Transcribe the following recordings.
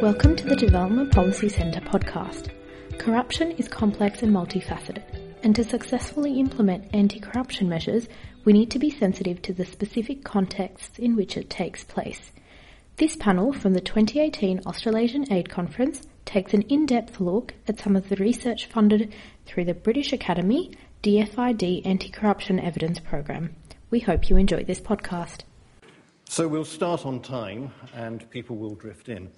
Welcome to the Development Policy Centre podcast. Corruption is complex and multifaceted, and to successfully implement anti-corruption measures, we need to be sensitive to the specific contexts in which it takes place. This panel from the 2018 Australasian Aid Conference takes an in-depth look at some of the research funded through the British Academy DFID Anti-Corruption Evidence Program. We hope you enjoy this podcast. So we'll start on time and people will drift in.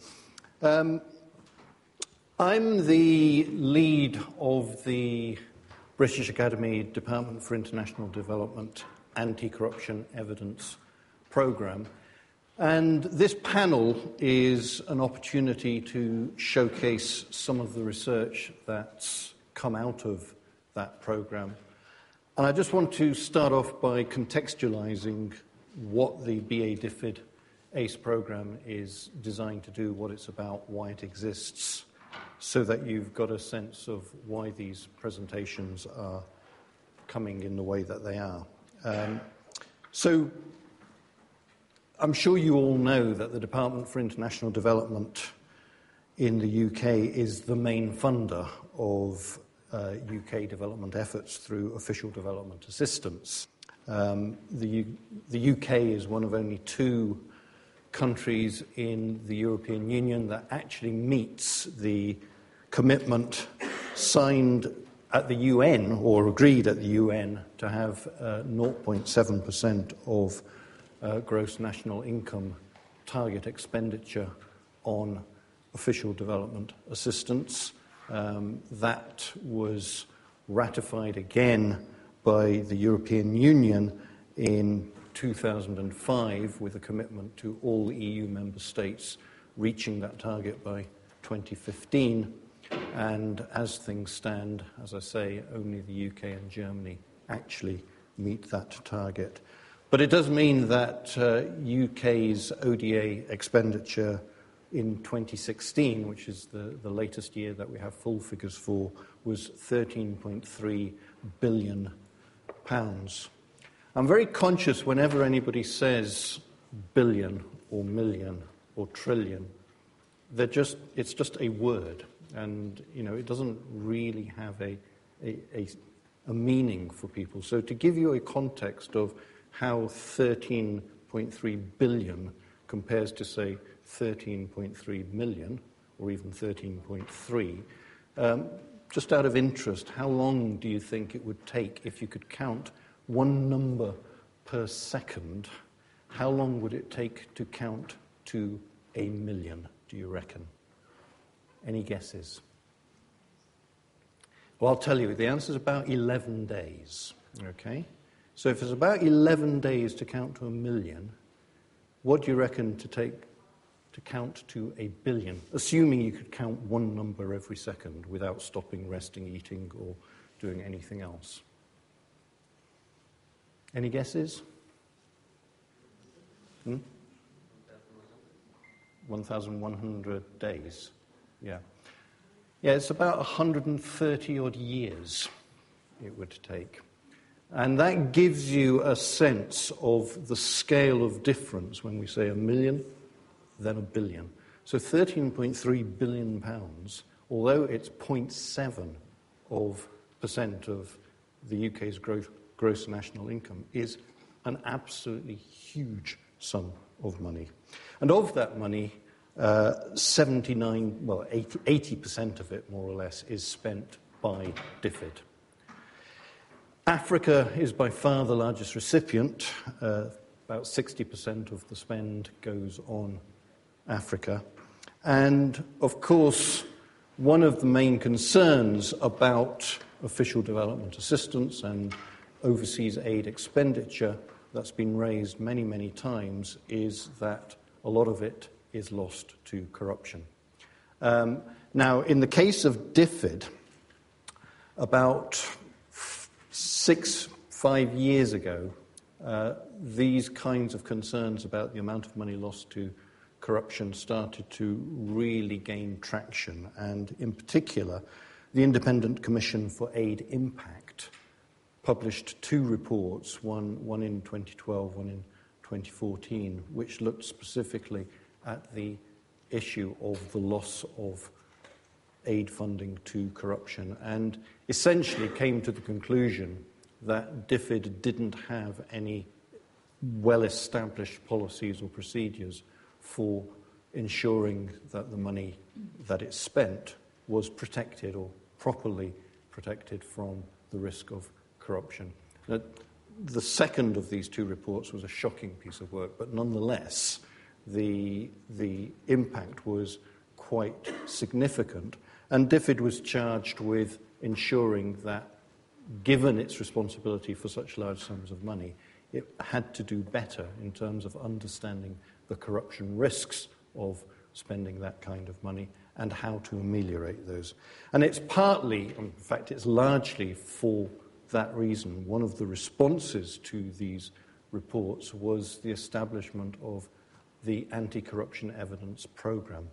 I'm the lead of the British Academy Department for International Development Anti-Corruption Evidence Programme. And this panel is an opportunity to showcase some of the research that's come out of that programme. And I just want to start off by contextualising what the BA DFID ACE programme is designed to do, what it's about, why it exists, so that you've got a sense of why these presentations are coming in the way that they are. So I'm sure you all know that the Department for International Development in the UK is the main funder of UK development efforts through official development assistance. The UK is one of only two countries in the European Union that actually meets the commitment signed at the UN or agreed at the UN to have 0.7% of gross national income target expenditure on official development assistance. That was ratified again by the European Union in 2005 with a commitment to all EU member states reaching that target by 2015. And as things stand, as I say, only the UK and Germany actually meet that target. But it does mean that UK's ODA expenditure in 2016, which is the latest year that we have full figures for, was £13.3 billion. I'm very conscious whenever anybody says billion or million or trillion, it's just a word, and it doesn't really have a meaning for people. So to give you a context of how 13.3 billion compares to, say, 13.3 million or even 13.3, just out of interest, how long do you think it would take if you could count one number per second? How long would it take to count to a million, do you reckon? Any guesses? Well, I'll tell you, the answer is about 11 days, okay? So if it's about 11 days to count to a million, what do you reckon to take to count to a billion, assuming you could count one number every second without stopping, resting, eating, or doing anything else? Any guesses? 1,100 days. Yeah, it's about 130 odd years it would take. And that gives you a sense of the scale of difference when we say a million, then a billion. So 13.3 billion pounds, although it's 0.7% of the UK's gross national income, is an absolutely huge sum of money. And of that money, 80% of it, more or less, is spent by DFID. Africa is by far the largest recipient. About 60% of the spend goes on Africa. And, of course, one of the main concerns about official development assistance and overseas aid expenditure that's been raised many, many times is that a lot of it is lost to corruption. Now, in the case of DFID, about 5 years ago, these kinds of concerns about the amount of money lost to corruption started to really gain traction. And in particular, the Independent Commission for Aid Impact published two reports, one in 2012, one in 2014, which looked specifically at the issue of the loss of aid funding to corruption, and essentially came to the conclusion that DFID didn't have any well-established policies or procedures for ensuring that the money that it spent was protected or properly protected from the risk of corruption. The second of these two reports was a shocking piece of work, but nonetheless, the impact was quite significant. And DFID was charged with ensuring that, given its responsibility for such large sums of money, it had to do better in terms of understanding the corruption risks of spending that kind of money and how to ameliorate those. And it's partly, in fact, it's largely for that reason. One of the responses to these reports was the establishment of the Anti-Corruption Evidence Programme.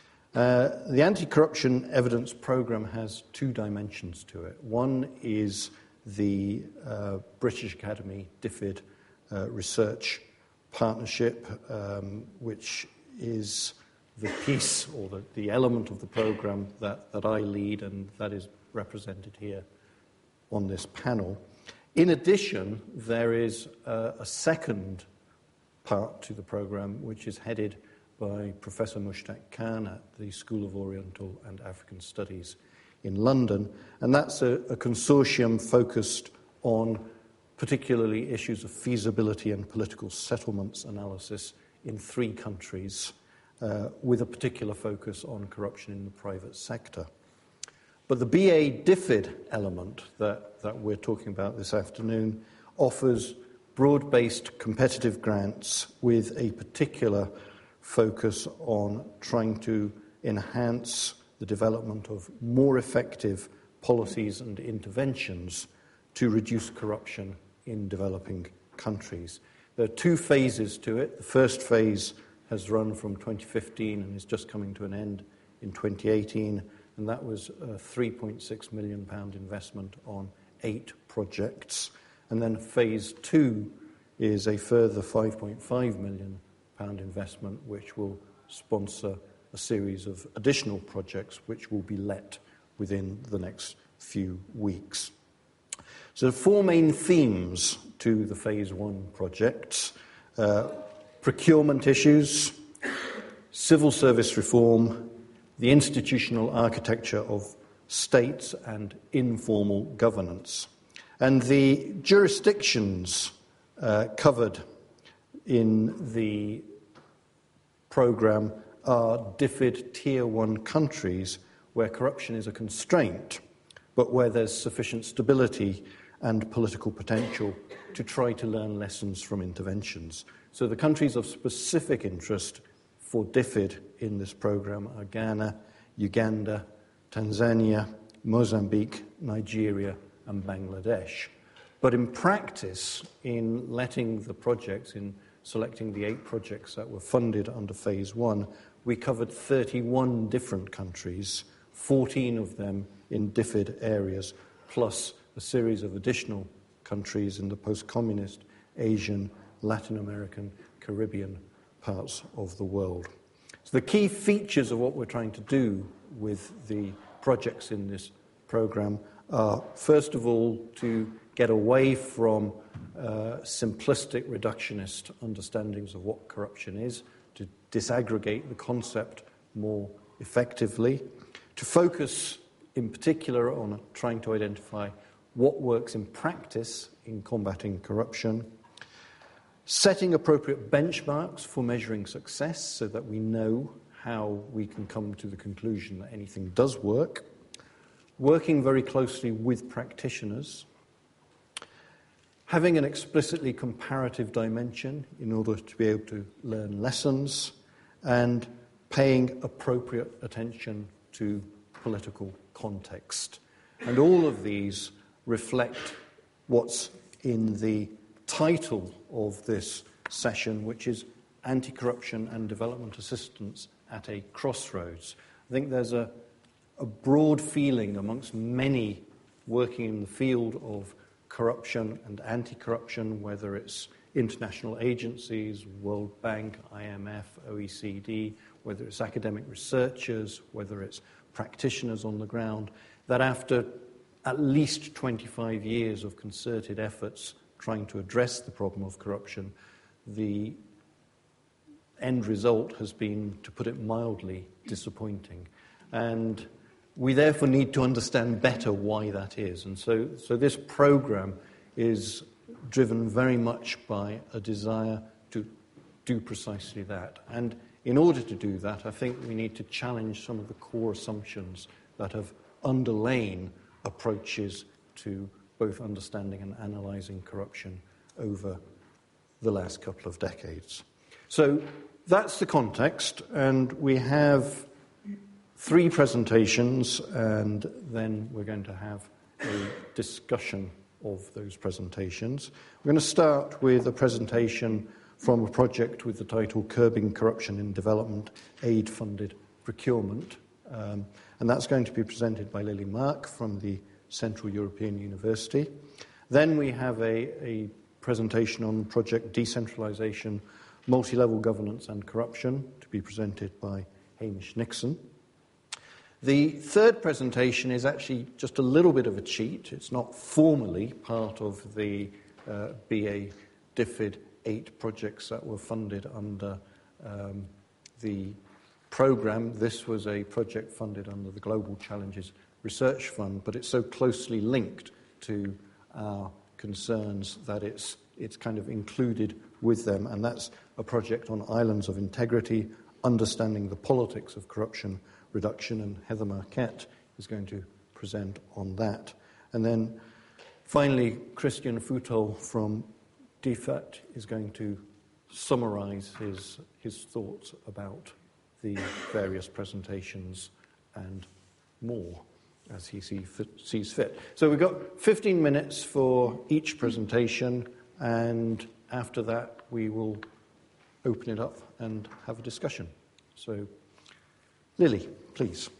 The Anti-Corruption Evidence Programme has two dimensions to it. One is the British Academy DFID Research Partnership, which is the piece or the element of the programme that I lead, and that is represented here on this panel. In addition, there is a second part to the programme, which is headed by Professor Mushtaq Khan at the School of Oriental and African Studies in London, and that's a consortium focused on particularly issues of feasibility and political settlements analysis in 3 countries, with a particular focus on corruption in the private sector. But the BA DFID element that we're talking about this afternoon offers broad-based competitive grants with a particular focus on trying to enhance the development of more effective policies and interventions to reduce corruption in developing countries. There are 2 phases to it. The first phase has run from 2015 and is just coming to an end in 2018, and that was a £3.6 million investment on 8 projects. And then phase 2 is a further £5.5 million investment, which will sponsor a series of additional projects which will be let within the next few weeks. So the 4 main themes to the phase 1 projects: procurement issues, civil service reform, the institutional architecture of states, and informal governance. And the jurisdictions covered in the programme are DFID Tier 1 countries where corruption is a constraint, but where there's sufficient stability and political potential to try to learn lessons from interventions. So the countries of specific interest for DFID in this programme are Ghana, Uganda, Tanzania, Mozambique, Nigeria, and Bangladesh. But in practice, in letting the projects, in selecting the 8 projects that were funded under Phase 1, we covered 31 different countries, 14 of them in DFID areas, plus a series of additional countries in the post-communist, Asian, Latin American, Caribbean parts of the world. So the key features of what we're trying to do with the projects in this programme are, first of all, to get away from simplistic reductionist understandings of what corruption is, to disaggregate the concept more effectively, to focus in particular on trying to identify what works in practice in combating corruption, setting appropriate benchmarks for measuring success so that we know how we can come to the conclusion that anything does work, working very closely with practitioners, having an explicitly comparative dimension in order to be able to learn lessons, and paying appropriate attention to political context. And all of these reflect what's in the title of this session, which is Anti-Corruption and Development Assistance at a Crossroads. I think there's a broad feeling amongst many working in the field of corruption and anti-corruption, whether it's international agencies, World Bank, IMF, OECD, whether it's academic researchers, whether it's practitioners on the ground, that after at least 25 years of concerted efforts trying to address the problem of corruption, the end result has been, to put it mildly, disappointing. And we therefore need to understand better why that is. And so this program is driven very much by a desire to do precisely that. And in order to do that, I think we need to challenge some of the core assumptions that have underlain approaches to both understanding and analysing corruption over the last couple of decades. So that's the context, and we have 3 presentations, and then we're going to have a discussion of those presentations. We're going to start with a presentation from a project with the title Curbing Corruption in Development Aid-Funded Procurement, and that's going to be presented by Lily Mark from the Central European University. Then we have a presentation on Project Decentralisation, Multi-Level Governance and Corruption, to be presented by Hamish Nixon. The third presentation is actually just a little bit of a cheat. It's not formally part of the BA DFID 8 projects that were funded under the programme. This was a project funded under the Global Challenges Research Fund, but it's so closely linked to our concerns that it's kind of included with them, and that's a project on islands of integrity, understanding the politics of corruption reduction, and Heather Marquette is going to present on that. And then finally, Christian Futol from DFAT is going to summarise his thoughts about the various presentations and more as he sees fit. So we've got 15 minutes for each presentation, and after that we will open it up and have a discussion. So, Lily, please.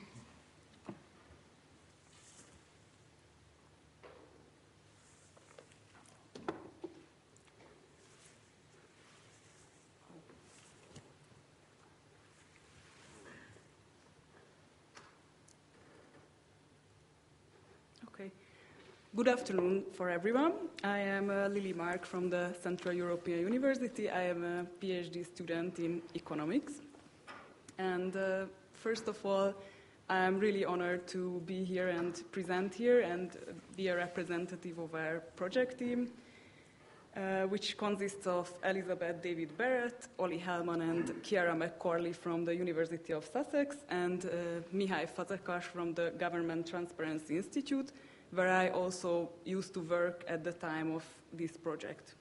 Good afternoon for everyone. I am Lily Mark from the Central European University. I am a PhD student in economics. And first of all, I am really honored to be here and present here and be a representative of our project team, which consists of Elizabeth David Barrett, Oli Hellman, and Chiara McCorley from the University of Sussex, and Mihály Fazekas from the Government Transparency Institute, where I also used to work at the time of this project.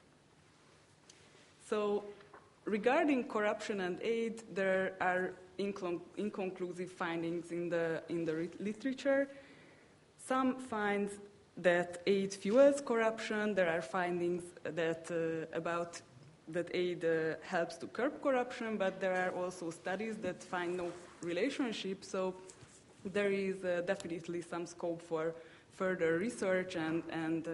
So, regarding corruption and aid, there are inconclusive findings in the literature. Some find that aid fuels corruption. There are findings that about that aid helps to curb corruption, but there are also studies that find no relationship. So there is definitely some scope for further research and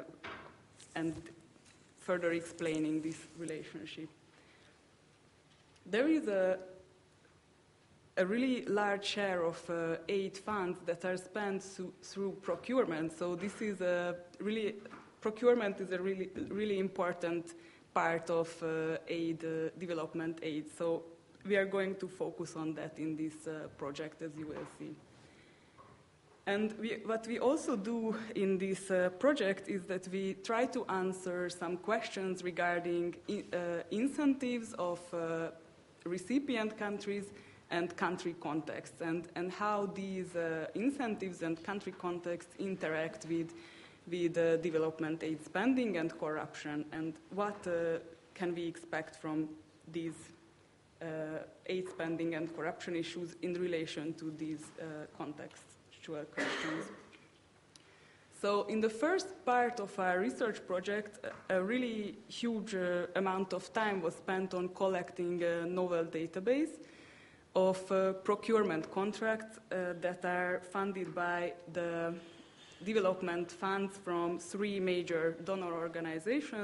further explaining this relationship. There is a really large share of aid funds that are spent through procurement. So this is procurement is a really important part of development aid. So we are going to focus on that in this project, as you will see. And what we also do in this project is that we try to answer some questions regarding incentives of recipient countries and country contexts, and how these incentives and country contexts interact with development aid spending and corruption, and what can we expect from these aid spending and corruption issues in relation to these contexts. Questions. So in the first part of our research project, a really huge amount of time was spent on collecting a novel database of procurement contracts that are funded by the development funds from 3 major donor organizations,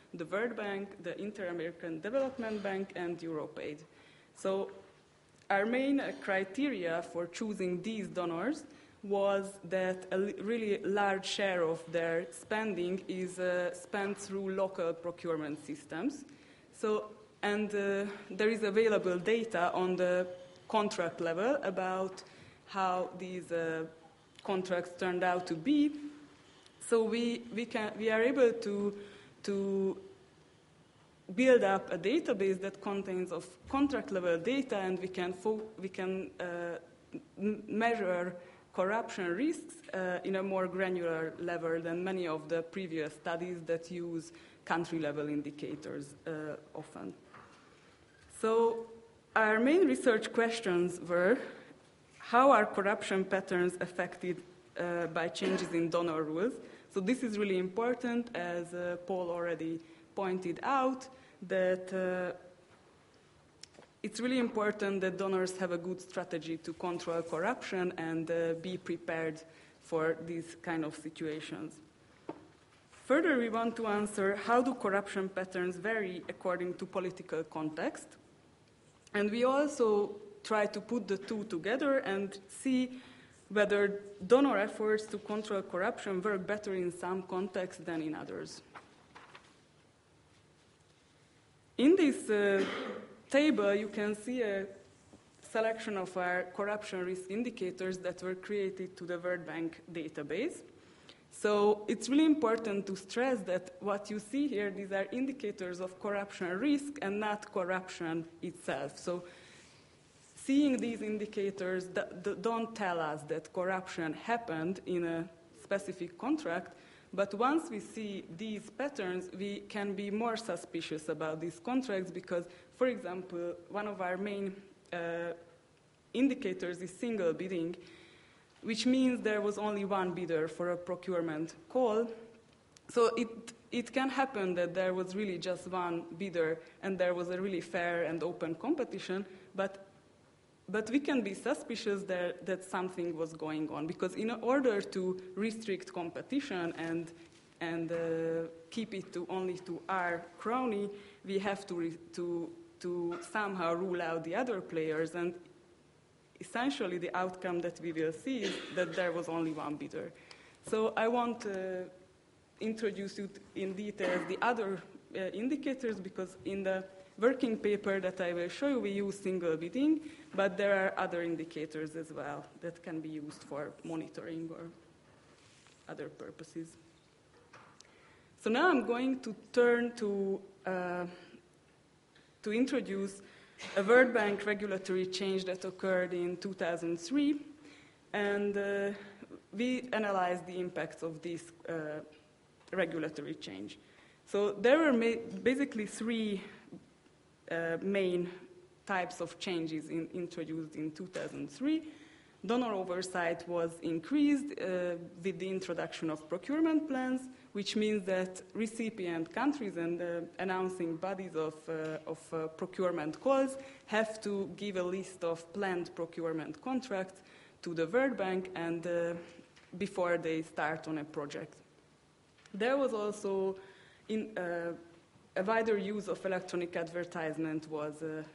the World Bank, the Inter-American Development Bank, and EuropeAid. So our main criteria for choosing these donors was that a really large share of their spending is spent through local procurement systems. And there is available data on the contract level about how these contracts turned out to be. So we are able to build up a database that contains of contract level data, and we can measure corruption risks in a more granular level than many of the previous studies that use country level indicators often. So our main research questions were: how are corruption patterns affected by changes in donor rules? So this is really important, as Paul already pointed out, that it's really important that donors have a good strategy to control corruption and be prepared for these kind of situations. Further, we want to answer how do corruption patterns vary according to political context. And we also try to put the two together and see whether donor efforts to control corruption work better in some contexts than in others. In this table, you can see a selection of our corruption risk indicators that were created to the World Bank database. So it's really important to stress that what you see here, these are indicators of corruption risk and not corruption itself. So seeing these indicators don't tell us that corruption happened in a specific contract, but once we see these patterns, we can be more suspicious about these contracts because, for example, one of our main indicators is single bidding, which means there was only one bidder for a procurement call. So it can happen that there was really just one bidder and there was a really fair and open competition, but we can be suspicious that something was going on, because in order to restrict competition and keep it only to our crony, we have to somehow rule out the other players, and essentially the outcome that we will see is that there was only one bidder. So I won't introduce you in detail the other indicators, because in the working paper that I will show you, we use single bidding, but there are other indicators as well that can be used for monitoring or other purposes. So now I'm going to turn to introduce a World Bank regulatory change that occurred in 2003, and we analyzed the impacts of this regulatory change. So there were basically three main types of changes introduced in 2003. Donor oversight was increased with the introduction of procurement plans, which means that recipient countries and announcing bodies of procurement calls have to give a list of planned procurement contracts to the World Bank and before they start on a project. There was also a wider use of electronic advertisement was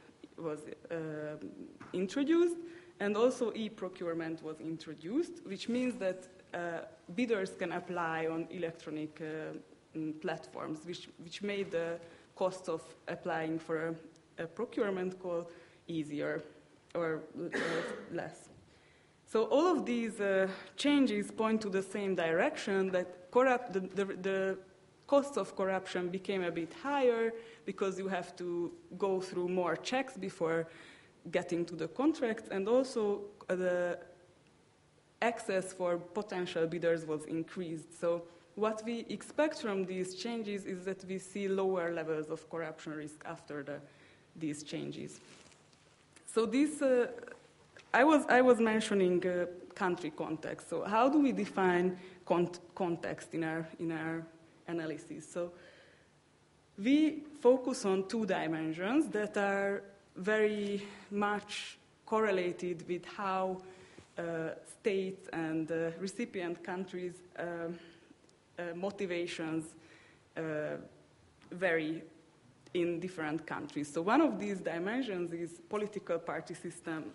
introduced, and also e-procurement was introduced, which means that bidders can apply on electronic platforms, which made the cost of applying for a procurement call easier or less. So all of these changes point to the same direction, that the cost of corruption became a bit higher because you have to go through more checks before getting to the contract, and also the access for potential bidders was increased. So what we expect from these changes is that we see lower levels of corruption risk after these changes. So this, I was mentioning country context. So how do we define context in our analysis? So we focus on two dimensions that are very much correlated with how states and recipient countries' motivations vary in different countries. So one of these dimensions is political party system.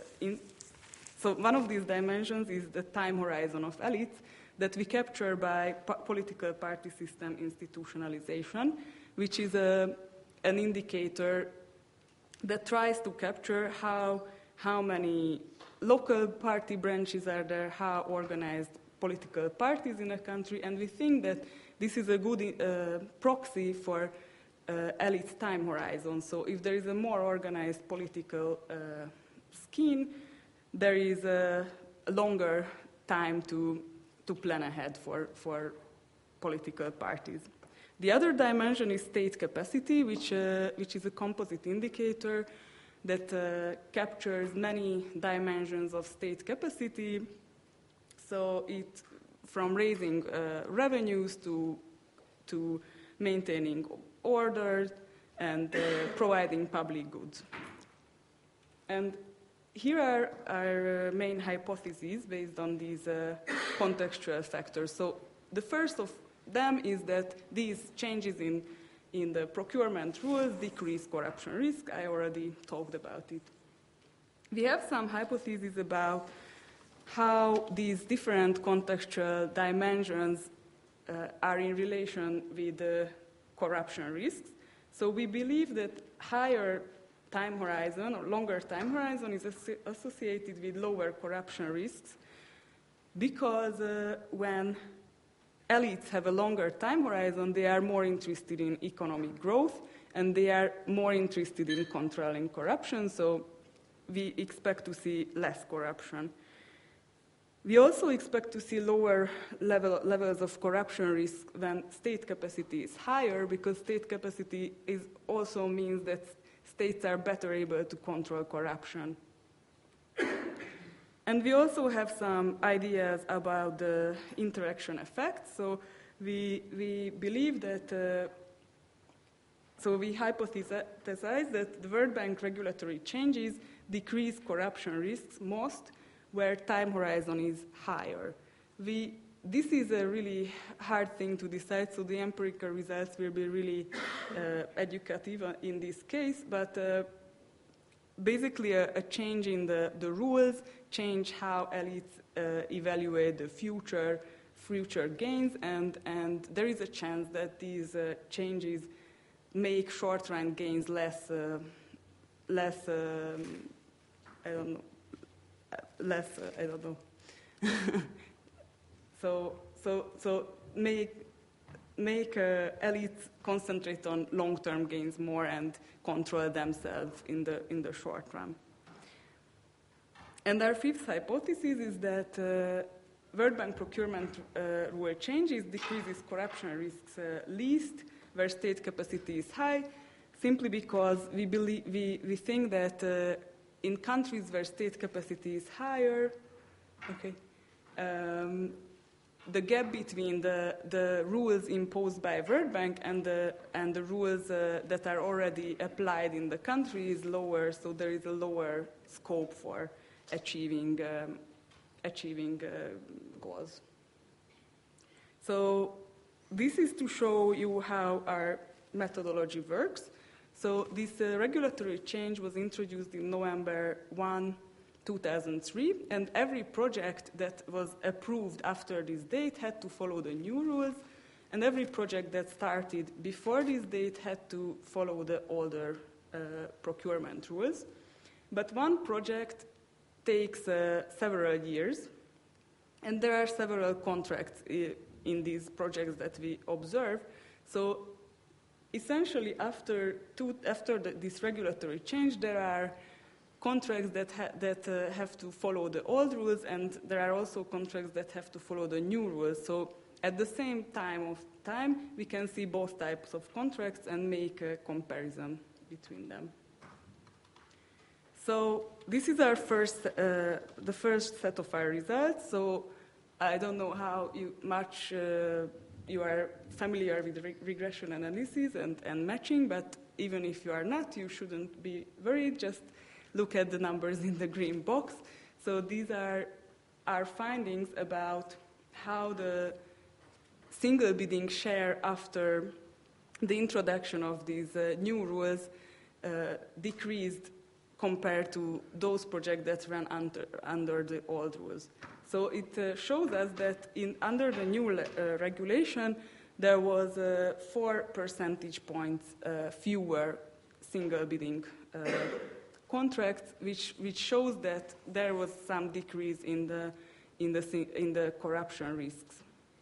So one of these dimensions is the time horizon of elites that we capture by political party system institutionalization, which is an indicator that tries to capture how many local party branches are there, how organized political parties in a country, and we think that this is a good proxy for elite time horizon. So if there is a more organized political scheme, there is a longer time to plan ahead for political parties. The other dimension is state capacity, which is a composite indicator that captures many dimensions of state capacity. So it, from raising revenues to maintaining order and providing public goods. And here are our main hypotheses based on these contextual factors. So the first of them is that these changes in the procurement rules decrease corruption risk. I already talked about it. We have some hypotheses about how these different contextual dimensions are in relation with the corruption risks. So we believe that higher time horizon or longer time horizon is associated with lower corruption risks because when elites have a longer time horizon, they are more interested in economic growth and they are more interested in controlling corruption, so we expect to see less corruption. We also expect to see lower levels of corruption risk when state capacity is higher, because state capacity also means that states are better able to control corruption. And we also have some ideas about the interaction effects. So we believe that, so we hypothesize that the World Bank regulatory changes decrease corruption risks most where time horizon is higher. This is a really hard thing to decide, so the empirical results will be really educative in this case, but basically a change in the rules change how elites evaluate the future gains, and there is a chance that these changes make short-run gains less I don't know. So make elites concentrate on long-term gains more and control themselves in the short run. And our fifth hypothesis is that World Bank procurement rule changes decreases corruption risks least where state capacity is high, simply because we think that in countries where state capacity is higher, the gap between the rules imposed by World Bank and the rules that are already applied in the country is lower, so there is a lower scope for achieving goals. So this is to show you how our methodology works. So this regulatory change was introduced in November 1, 2003, and every project that was approved after this date had to follow the new rules, and every project that started before this date had to follow the older procurement rules. But one project takes several years, and there are several contracts in these projects that we observe. So essentially, after this regulatory change, there are contracts that have to follow the old rules, and there are also contracts that have to follow the new rules. So at the same time, we can see both types of contracts and make a comparison between them. So this is our the first set of our results. So I don't know how much you are familiar with regression analysis and matching, but even if you are not, you shouldn't be worried. Just look at the numbers in the green box. So these are our findings about how the single bidding share after the introduction of these new rules decreased compared to those projects that ran under the old rules. So it shows us that under the new regulation, there was 4 percentage points fewer single bidding contracts, which shows that there was some decrease in the corruption risks.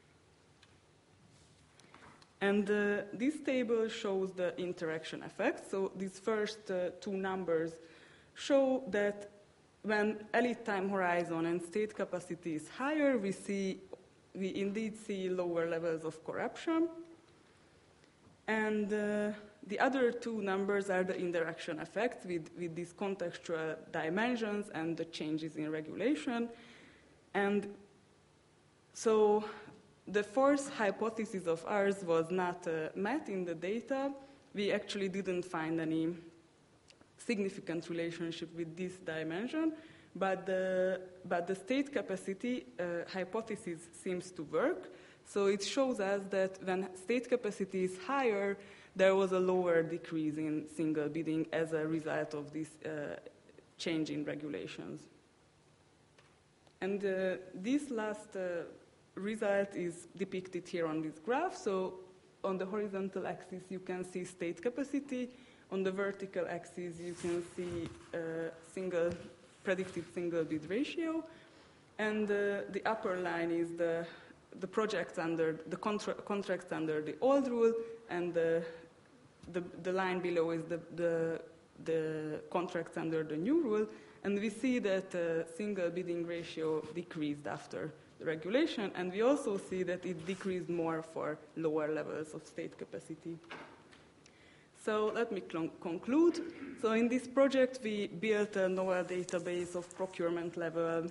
And this table shows the interaction effect. So these first 2 numbers show that when elite time horizon and state capacity is higher, we indeed see lower levels of corruption. And the other 2 numbers are the interaction effects with these contextual dimensions and the changes in regulation. And so the fourth hypothesis of ours was not met in the data. We actually didn't find any significant relationship with this dimension, but the state capacity hypothesis seems to work. So it shows us that when state capacity is higher, there was a lower decrease in single bidding as a result of this change in regulations. And this last result is depicted here on this graph. So on the horizontal axis, you can see state capacity. On the vertical axis, you can see predicted single bid ratio. And the upper line is the projects under the contracts under the old rule, and the line below is the contracts under the new rule. And we see that single bidding ratio decreased after the regulation, and we also see that it decreased more for lower levels of state capacity. So let me conclude. So in this project, we built a novel database of procurement level,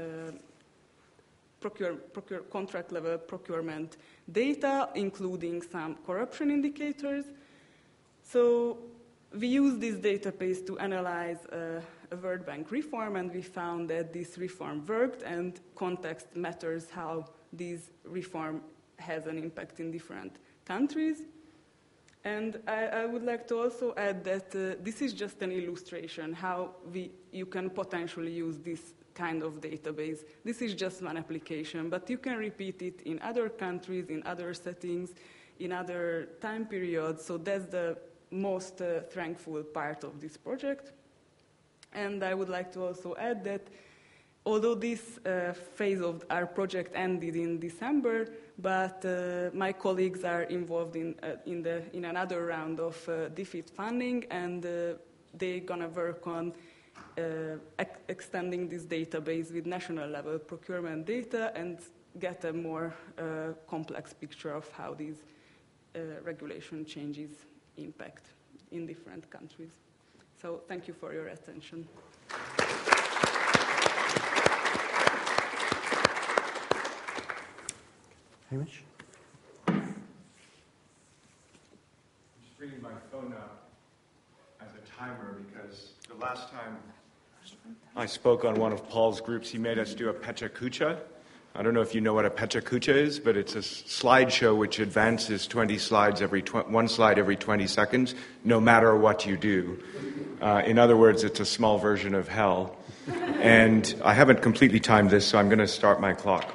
contract level procurement data, including some corruption indicators. So we used this database to analyze a World Bank reform, and we found that this reform worked, and context matters how this reform has an impact in different countries. And I would like to also add that this is just an illustration how you can potentially use this kind of database. This is just one application, but you can repeat it in other countries, in other settings, in other time periods. So that's the most thankful part of this project. And I would like to also add that although this phase of our project ended in December, but my colleagues are involved in another round of DFID funding, and they're going to work on extending this database with national level procurement data and get a more complex picture of how these regulation changes impact in different countries. So thank you for your attention. Hamish? I'm just bringing my phone up as a timer because the last time I spoke on one of Paul's groups, he made us do a Pecha Kucha. I don't know if you know what a Pecha Kucha is, but it's a slideshow which advances 20 slides one slide every 20 seconds, no matter what you do. In other words, it's a small version of hell. And I haven't completely timed this, so I'm going to start my clock.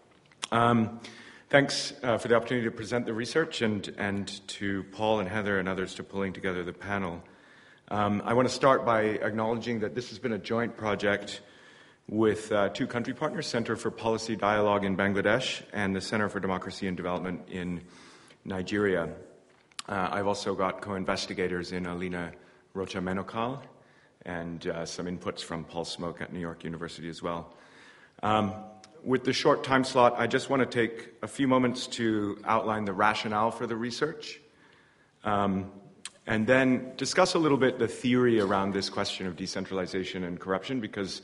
Thanks for the opportunity to present the research, and to Paul and Heather and others for pulling together the panel. I want to start by acknowledging that this has been a joint project with 2 country partners, Center for Policy Dialogue in Bangladesh and the Center for Democracy and Development in Nigeria. I've also got co-investigators in Alina Rocha Menokal and some inputs from Paul Smoke at New York University as well. With the short time slot, I just want to take a few moments to outline the rationale for the research, and then discuss a little bit the theory around this question of decentralization and corruption, because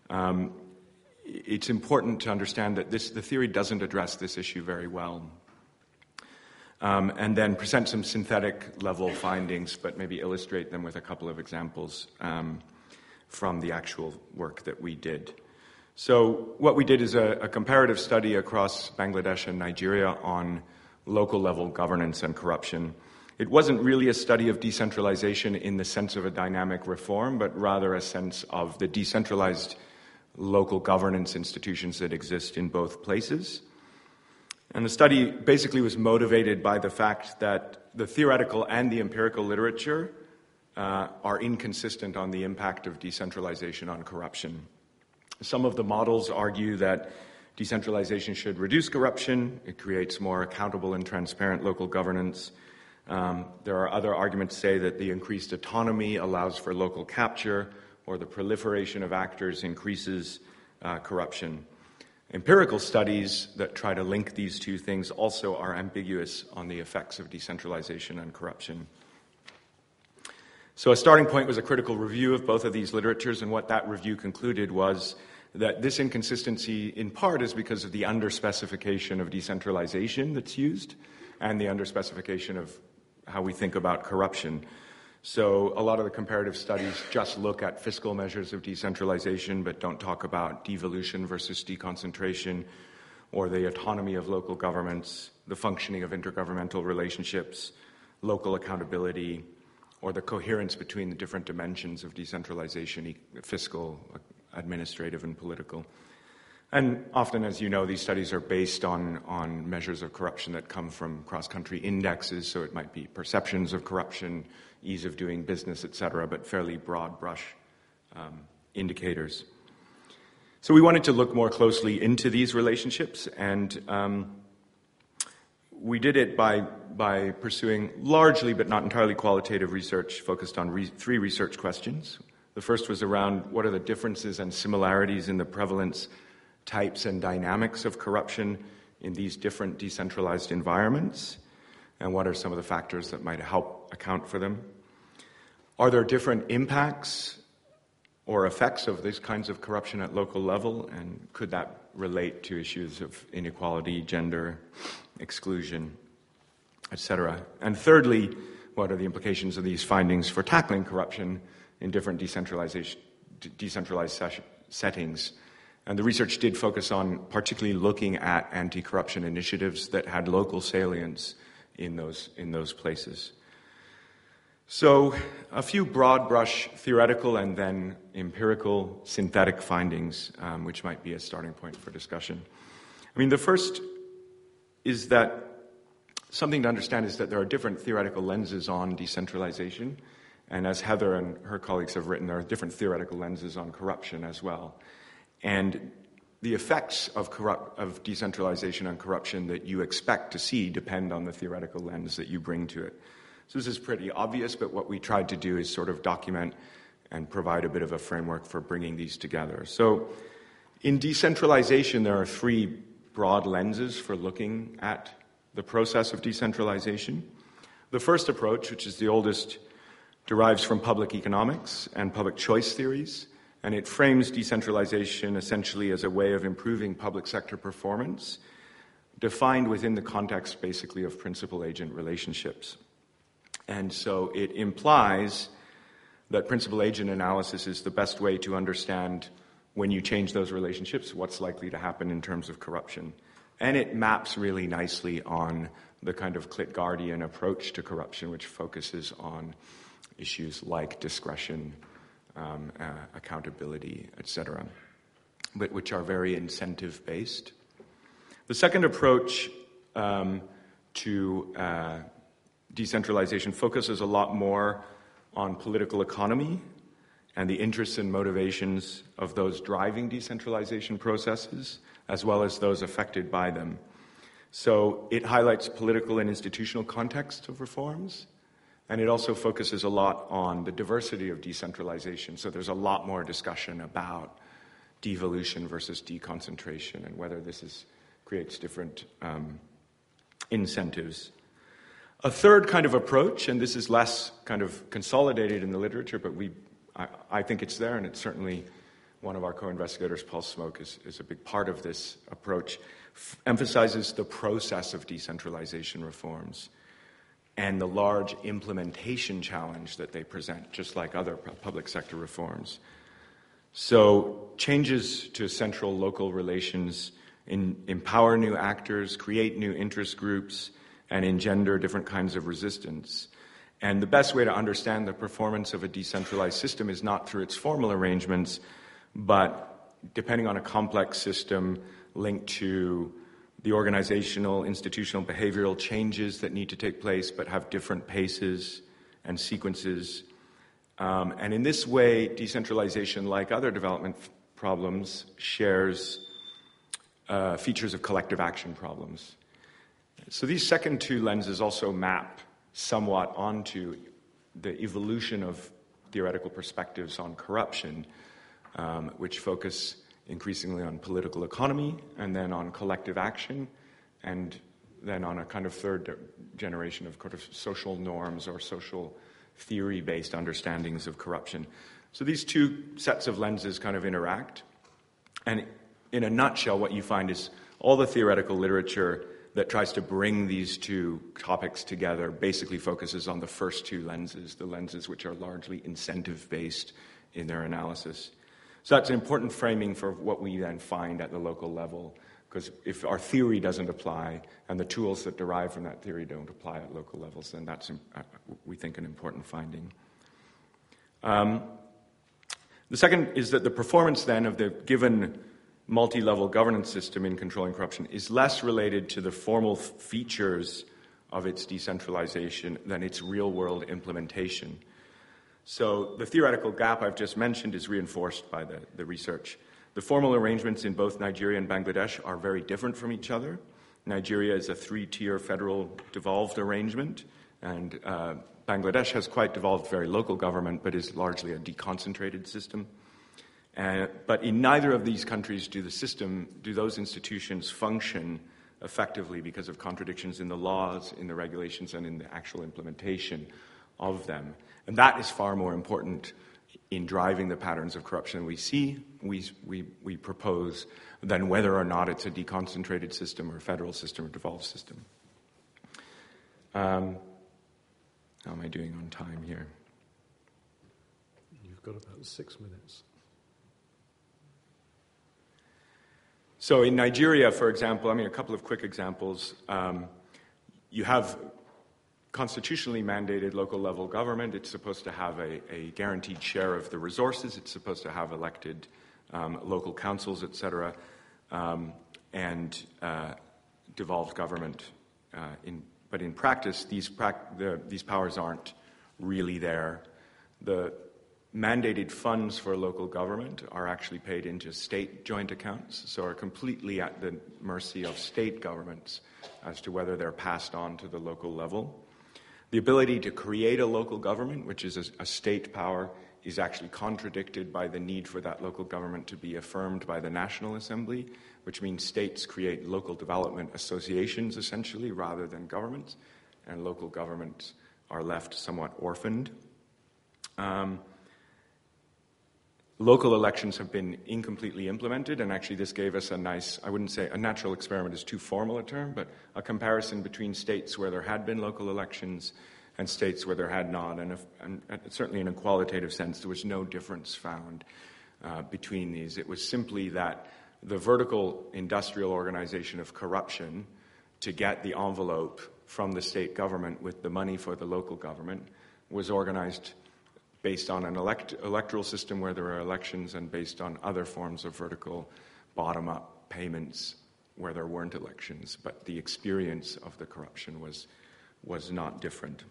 it's important to understand that the theory doesn't address this issue very well. And then present some synthetic level findings, but maybe illustrate them with a couple of examples from the actual work that we did. So what we did is a comparative study across Bangladesh and Nigeria on local level governance and corruption. It wasn't really a study of decentralization in the sense of a dynamic reform, but rather a sense of the decentralized local governance institutions that exist in both places. And the study basically was motivated by the fact that the theoretical and the empirical literature are inconsistent on the impact of decentralization on corruption. Some of the models argue that decentralization should reduce corruption. It creates more accountable and transparent local governance. There are other arguments that say that the increased autonomy allows for local capture, or the proliferation of actors increases corruption. Empirical studies that try to link these two things also are ambiguous on the effects of decentralization and corruption. So a starting point was a critical review of both of these literatures, and what that review concluded was that this inconsistency in part is because of the underspecification of decentralization that's used and the underspecification of how we think about corruption. So a lot of the comparative studies just look at fiscal measures of decentralization but don't talk about devolution versus deconcentration, or the autonomy of local governments, the functioning of intergovernmental relationships, local accountability, or the coherence between the different dimensions of decentralization, fiscal, administrative, and political. And often, as you know, these studies are based on measures of corruption that come from cross-country indexes, so it might be perceptions of corruption, ease of doing business, etc., but fairly broad brush indicators. So we wanted to look more closely into these relationships, and we did it by pursuing largely but not entirely qualitative research focused on three research questions. The first was around what are the differences and similarities in the prevalence, types, and dynamics of corruption in these different decentralized environments, and what are some of the factors that might help account for them? Are there different impacts or effects of these kinds of corruption at local level, and could that relate to issues of inequality, gender, exclusion, etc.? And thirdly, what are the implications of these findings for tackling corruption in different decentralized settings? And the research did focus on particularly looking at anti-corruption initiatives that had local salience in those places. So a few broad brush theoretical and then empirical synthetic findings, which might be a starting point for discussion. I mean, the first is that something to understand is that there are different theoretical lenses on decentralization. And as Heather and her colleagues have written, there are different theoretical lenses on corruption as well. And the effects of decentralization on corruption that you expect to see depend on the theoretical lens that you bring to it. So this is pretty obvious, but what we tried to do is sort of document and provide a bit of a framework for bringing these together. So in decentralization, there are three broad lenses for looking at the process of decentralization. The first approach, which is the oldest, derives from public economics and public choice theories, and it frames decentralization essentially as a way of improving public sector performance, defined within the context basically of principal-agent relationships. And so it implies that principal-agent analysis is the best way to understand when you change those relationships, what's likely to happen in terms of corruption. And it maps really nicely on the kind of Klitgardian approach to corruption, which focuses on issues like discretion, accountability, etc., but which are very incentive-based. The second approach to decentralization focuses a lot more on political economy and the interests and motivations of those driving decentralization processes, as well as those affected by them. So it highlights political and institutional context of reforms, and it also focuses a lot on the diversity of decentralization. So there's a lot more discussion about devolution versus deconcentration and whether this creates different incentives. A third kind of approach, and this is less kind of consolidated in the literature, but I think it's there, and it's certainly one of our co-investigators, Paul Smoke, is a big part of this approach, emphasizes the process of decentralization reforms and the large implementation challenge that they present, just like other public sector reforms. So changes to central local relations empower new actors, create new interest groups, and engender different kinds of resistance. And the best way to understand the performance of a decentralized system is not through its formal arrangements, but depending on a complex system linked to the organizational, institutional, behavioral changes that need to take place but have different paces and sequences. And in this way, decentralization, like other development problems, shares features of collective action problems. So these second two lenses also map somewhat onto the evolution of theoretical perspectives on corruption, which focus increasingly on political economy, and then on collective action, and then on a kind of third generation of kind of social norms or social theory-based understandings of corruption. So these two sets of lenses kind of interact. And in a nutshell, what you find is all the theoretical literature that tries to bring these two topics together basically focuses on the first two lenses, the lenses which are largely incentive-based in their analysis. So that's an important framing for what we then find at the local level, because if our theory doesn't apply and the tools that derive from that theory don't apply at local levels, then that's, we think, an important finding. The second is that the performance then of the given multi-level governance system in controlling corruption is less related to the formal features of its decentralization than its real-world implementation. So the theoretical gap I've just mentioned is reinforced by the research. The formal arrangements in both Nigeria and Bangladesh are very different from each other. Nigeria is a three-tier federal devolved arrangement, and Bangladesh has quite devolved very local government, but is largely a deconcentrated system. But in neither of these countries do those institutions function effectively because of contradictions in the laws, in the regulations, and in the actual implementation of them. And that is far more important in driving the patterns of corruption we propose than whether or not it's a deconcentrated system or federal system or devolved system. How am I doing on time here? You've got about 6 minutes. So in Nigeria, for example, a couple of quick examples. You have constitutionally mandated local level government. It's supposed to have a guaranteed share of the resources. It's supposed to have elected local councils, etc., and devolved government. But in practice, these powers aren't really there. The mandated funds for local government are actually paid into state joint accounts, so are completely at the mercy of state governments as to whether they're passed on to the local level. The ability to create a local government, which is a state power, is actually contradicted by the need for that local government to be affirmed by the National Assembly, which means states create local development associations, essentially, rather than governments, and local governments are left somewhat orphaned. Local elections have been incompletely implemented, and actually this gave us a nice, I wouldn't say a natural experiment is too formal a term, but a comparison between states where there had been local elections and states where there had not, and certainly in a qualitative sense there was no difference found between these. It was simply that the vertical industrial organization of corruption to get the envelope from the state government with the money for the local government was organized based on an electoral system where there are elections and based on other forms of vertical bottom-up payments where there weren't elections. But the experience of the corruption was not different.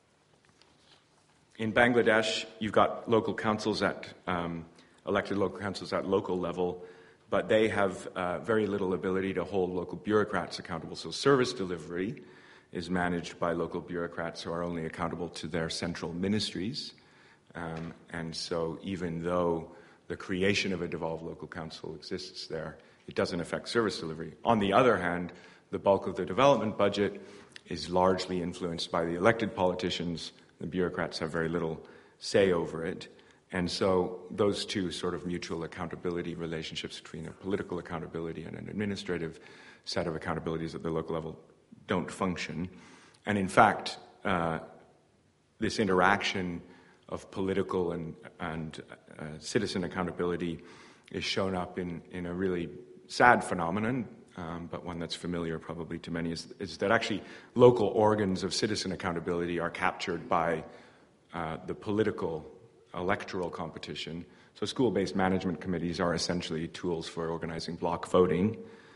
In Bangladesh, you've got local councils elected local councils at local level, but they have very little ability to hold local bureaucrats accountable. So service delivery is managed by local bureaucrats who are only accountable to their central ministries. And so even though the creation of a devolved local council exists there, it doesn't affect service delivery. On the other hand, the bulk of the development budget is largely influenced by the elected politicians. The bureaucrats have very little say over it. And so those two sort of mutual accountability relationships between a political accountability and an administrative set of accountabilities at the local level don't function. And in fact, this interaction of political and citizen accountability is shown up in a really sad phenomenon. but one that's familiar probably to many, is that actually local organs of citizen accountability are captured by the political electoral competition. So school-based management committees are essentially tools for organizing block voting.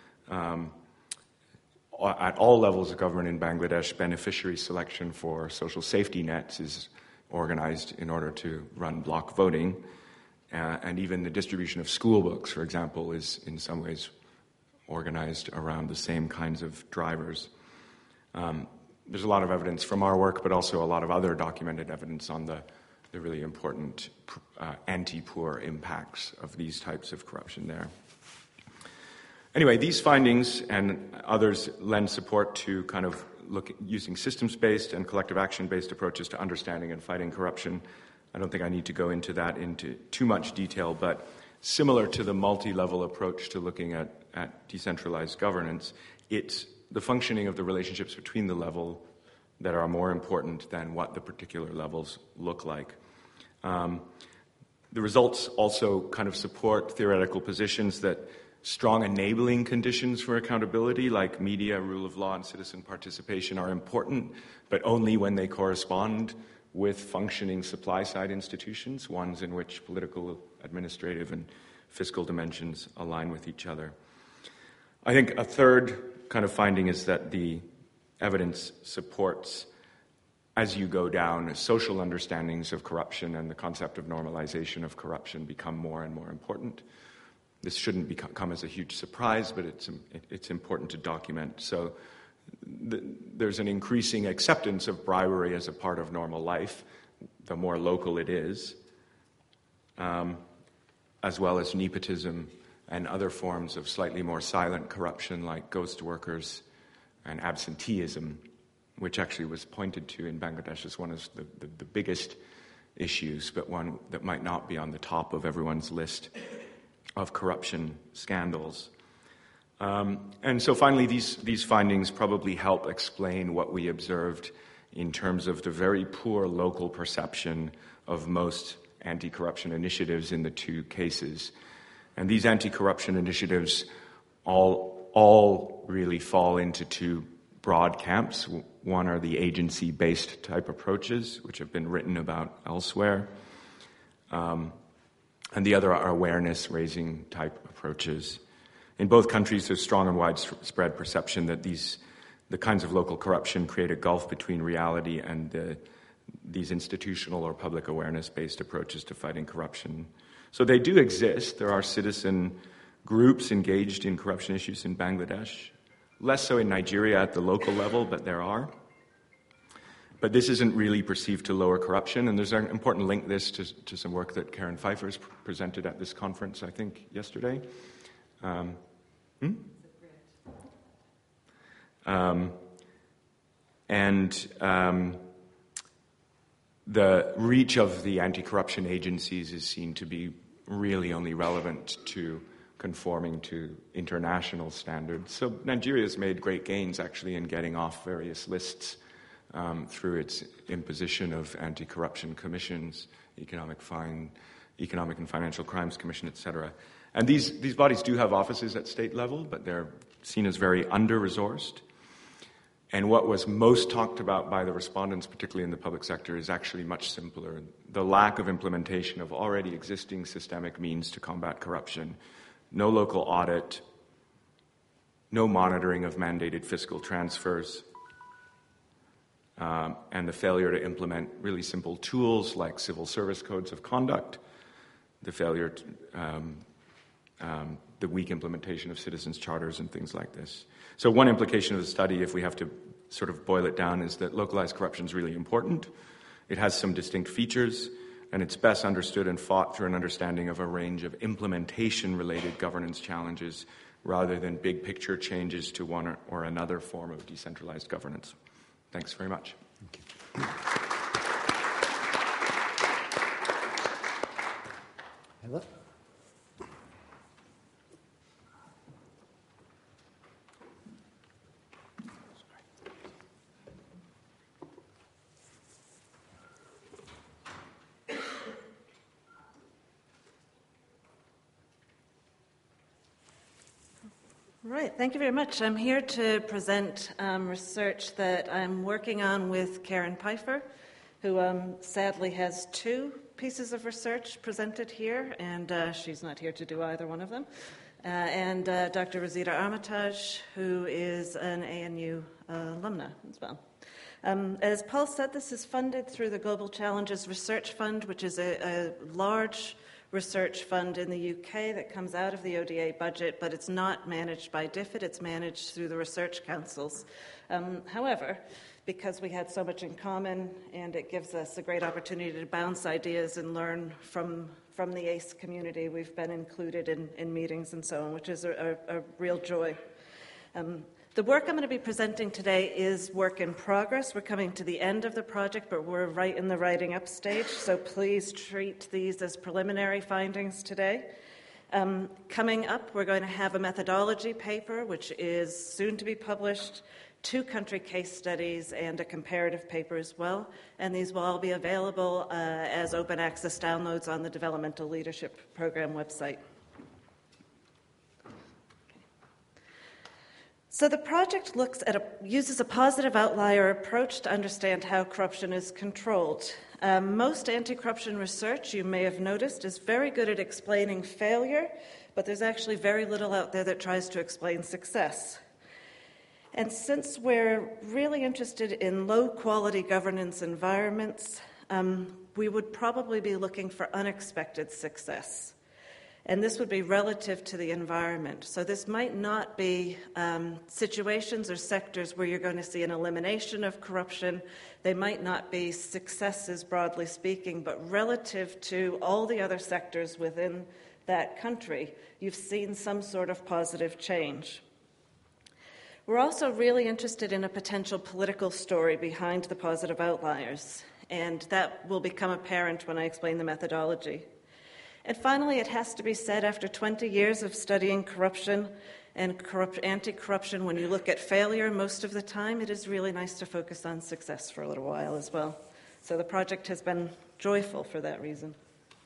At all levels of government in Bangladesh, beneficiary selection for social safety nets is organized in order to run block voting. And even the distribution of school books, for example, is in some ways organized around the same kinds of drivers. There's a lot of evidence from our work, but also a lot of other documented evidence on the really important anti-poor impacts of these types of corruption there. Anyway, these findings and others lend support to kind of using systems-based and collective action-based approaches to understanding and fighting corruption. I don't think I need to go into that into too much detail, but similar to the multi-level approach to looking at decentralized governance, it's the functioning of the relationships between the level that are more important than what the particular levels look like. The results also kind of support theoretical positions that strong enabling conditions for accountability, like media, rule of law, and citizen participation, are important, but only when they correspond with functioning supply-side institutions, ones in which political, administrative, and fiscal dimensions align with each other. I think a third kind of finding is that the evidence supports, as you go down, social understandings of corruption and the concept of normalization of corruption become more and more important. This shouldn't come as a huge surprise, but it's important to document. So there's an increasing acceptance of bribery as a part of normal life, the more local it is, as well as nepotism and other forms of slightly more silent corruption like ghost workers and absenteeism, which actually was pointed to in Bangladesh as one of the biggest issues, but one that might not be on the top of everyone's list of corruption scandals. And so finally, these findings probably help explain what we observed in terms of the very poor local perception of most anti-corruption initiatives in the two cases. And these anti-corruption initiatives all really fall into two broad camps. One are the agency-based type approaches, which have been written about elsewhere. And the other are awareness-raising type approaches. In both countries, there's strong and widespread perception that the kinds of local corruption create a gulf between reality and these institutional or public awareness-based approaches to fighting corruption. So they do exist. There are citizen groups engaged in corruption issues in Bangladesh. Less so in Nigeria at the local level, but there are. But this isn't really perceived to lower corruption, and there's an important link this to some work that Karen Pfeiffer's presented at this conference, I think, yesterday. The reach of the anti-corruption agencies is seen to be really only relevant to conforming to international standards. So Nigeria's made great gains, actually, in getting off various lists through its imposition of anti-corruption commissions, Economic and Financial Crimes Commission, etc. And these bodies do have offices at state level, but they're seen as very under-resourced. And what was most talked about by the respondents, particularly in the public sector, is actually much simpler. The lack of implementation of already existing systemic means to combat corruption. No local audit, no monitoring of mandated fiscal transfers, and the failure to implement really simple tools like civil service codes of conduct, the failure to, the weak implementation of citizens' charters and things like this. So one implication of the study, if we have to sort of boil it down, is that localized corruption is really important. It has some distinct features, and it's best understood and fought through an understanding of a range of implementation-related governance challenges rather than big-picture changes to one or another form of decentralized governance. Thanks very much. Thank you. Heather? Right, thank you very much. I'm here to present research that I'm working on with Karen Pfeiffer, who sadly has 2 pieces of research presented here, and she's not here to do either one of them. And Dr. Rosita Armitage, who is an ANU alumna as well. As Paul said, this is funded through the Global Challenges Research Fund, which is a large research fund in the UK that comes out of the ODA budget, but it's not managed by DFID, it's managed through the research councils. However, because we had so much in common and it gives us a great opportunity to bounce ideas and learn from the ACE community, we've been included in meetings and so on, which is a real joy. The work I'm going to be presenting today is work in progress. We're coming to the end of the project, but we're right in the writing up stage, so please treat these as preliminary findings today. Coming up, we're going to have a methodology paper, which is soon to be published, 2 country case studies, and a comparative paper as well, and these will all be available as open access downloads on the Developmental Leadership Program website. So the project uses a positive outlier approach to understand how corruption is controlled. Most anti-corruption research, you may have noticed, is very good at explaining failure, but there's actually very little out there that tries to explain success. And since we're really interested in low-quality governance environments, we would probably be looking for unexpected success. And this would be relative to the environment. So this might not be situations or sectors where you're going to see an elimination of corruption. They might not be successes, broadly speaking, but relative to all the other sectors within that country, you've seen some sort of positive change. We're also really interested in a potential political story behind the positive outliers, and that will become apparent when I explain the methodology. And finally, it has to be said, after 20 years of studying corruption and anti-corruption, when you look at failure most of the time, it is really nice to focus on success for a little while as well. So the project has been joyful for that reason.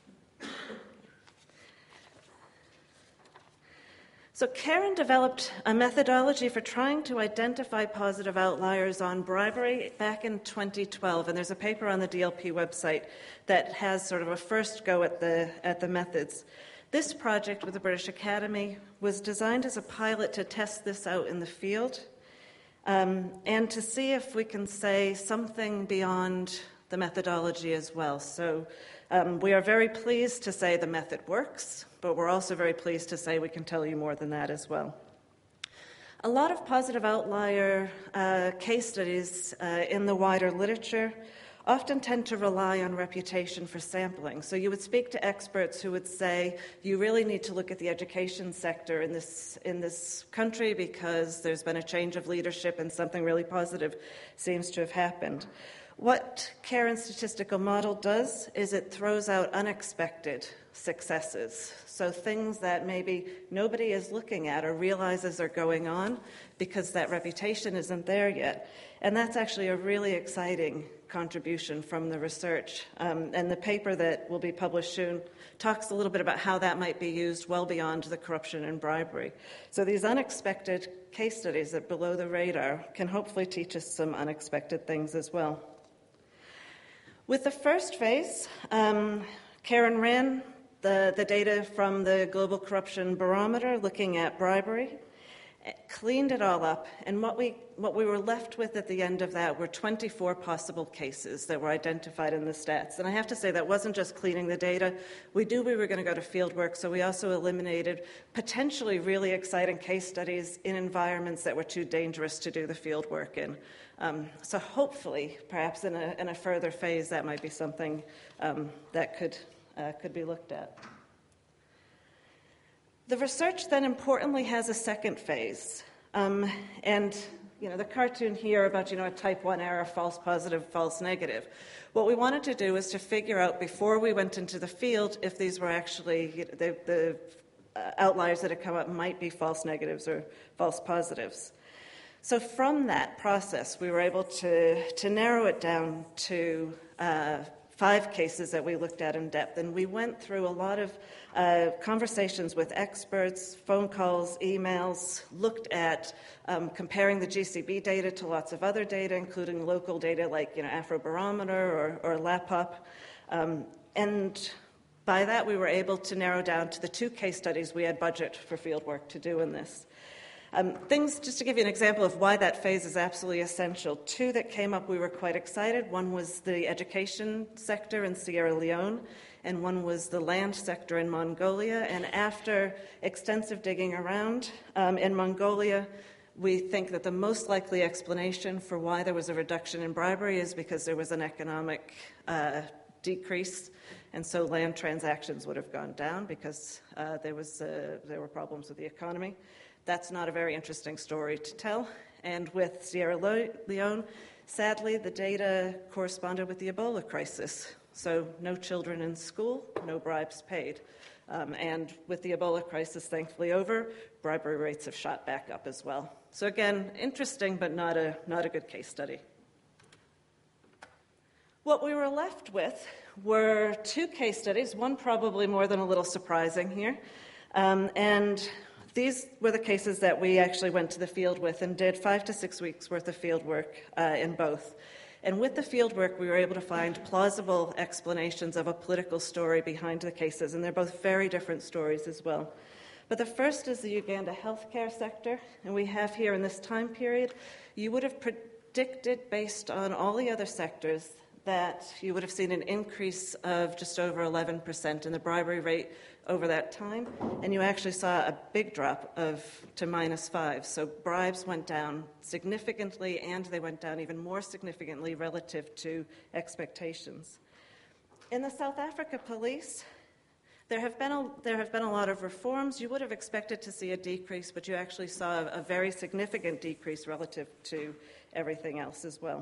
So Karen developed a methodology for trying to identify positive outliers on bribery back in 2012, and there's a paper on the DLP website that has sort of a first go at the methods. This project with the British Academy was designed as a pilot to test this out in the field and to see if we can say something beyond the methodology as well. So we are very pleased to say the method works, but we're also very pleased to say we can tell you more than that as well. A lot of positive outlier case studies in the wider literature often tend to rely on reputation for sampling. So you would speak to experts who would say, you really need to look at the education sector in this country because there's been a change of leadership and something really positive seems to have happened. What Karen's statistical model does is it throws out unexpected successes. So things that maybe nobody is looking at or realizes are going on because that reputation isn't there yet. And that's actually a really exciting contribution from the research. And the paper that will be published soon talks a little bit about how that might be used well beyond the corruption and bribery. So these unexpected case studies that below the radar can hopefully teach us some unexpected things as well. With the first phase, Karen ran the data from the Global Corruption Barometer looking at bribery, cleaned it all up, and what we were left with at the end of that were 24 possible cases that were identified in the stats. And I have to say that wasn't just cleaning the data. We knew we were going to go to field work, so we also eliminated potentially really exciting case studies in environments that were too dangerous to do the field work in. So hopefully, perhaps in a further phase, that might be something that could be looked at. The research then importantly has a second phase. And the cartoon here about a type 1 error, false positive, false negative. What we wanted to do is to figure out before we went into the field if these were actually the outliers that had come up might be false negatives or false positives. So from that process, we were able to narrow it down to 5 cases that we looked at in depth, and we went through a lot of conversations with experts, phone calls, emails, looked at comparing the GCB data to lots of other data, including local data like Afrobarometer or LAPOP, and by that we were able to narrow down to the 2 case studies we had budget for fieldwork to do in this. Things, just to give you an example of why that phase is absolutely essential, 2 that came up we were quite excited. One was the education sector in Sierra Leone, and one was the land sector in Mongolia. And after extensive digging around in Mongolia, we think that the most likely explanation for why there was a reduction in bribery is because there was an economic decrease, and so land transactions would have gone down because there were problems with the economy. That's not a very interesting story to tell. And with Sierra Leone, sadly, the data corresponded with the Ebola crisis. So no children in school, no bribes paid. And with the Ebola crisis thankfully over, bribery rates have shot back up as well. So again, interesting, but not a good case study. What we were left with were 2 case studies, one probably more than a little surprising here. And these were the cases that we actually went to the field with and did 5 to 6 weeks worth of field work in both. And with the field work, we were able to find plausible explanations of a political story behind the cases, and they're both very different stories as well. But the first is the Uganda healthcare sector, and we have here in this time period, you would have predicted based on all the other sectors that you would have seen an increase of just over 11% in the bribery rate over that time, and you actually saw a big drop to -5. So bribes went down significantly, and they went down even more significantly relative to expectations. In the South Africa police, there have been a lot of reforms. You would have expected to see a decrease, but you actually saw a very significant decrease relative to everything else as well.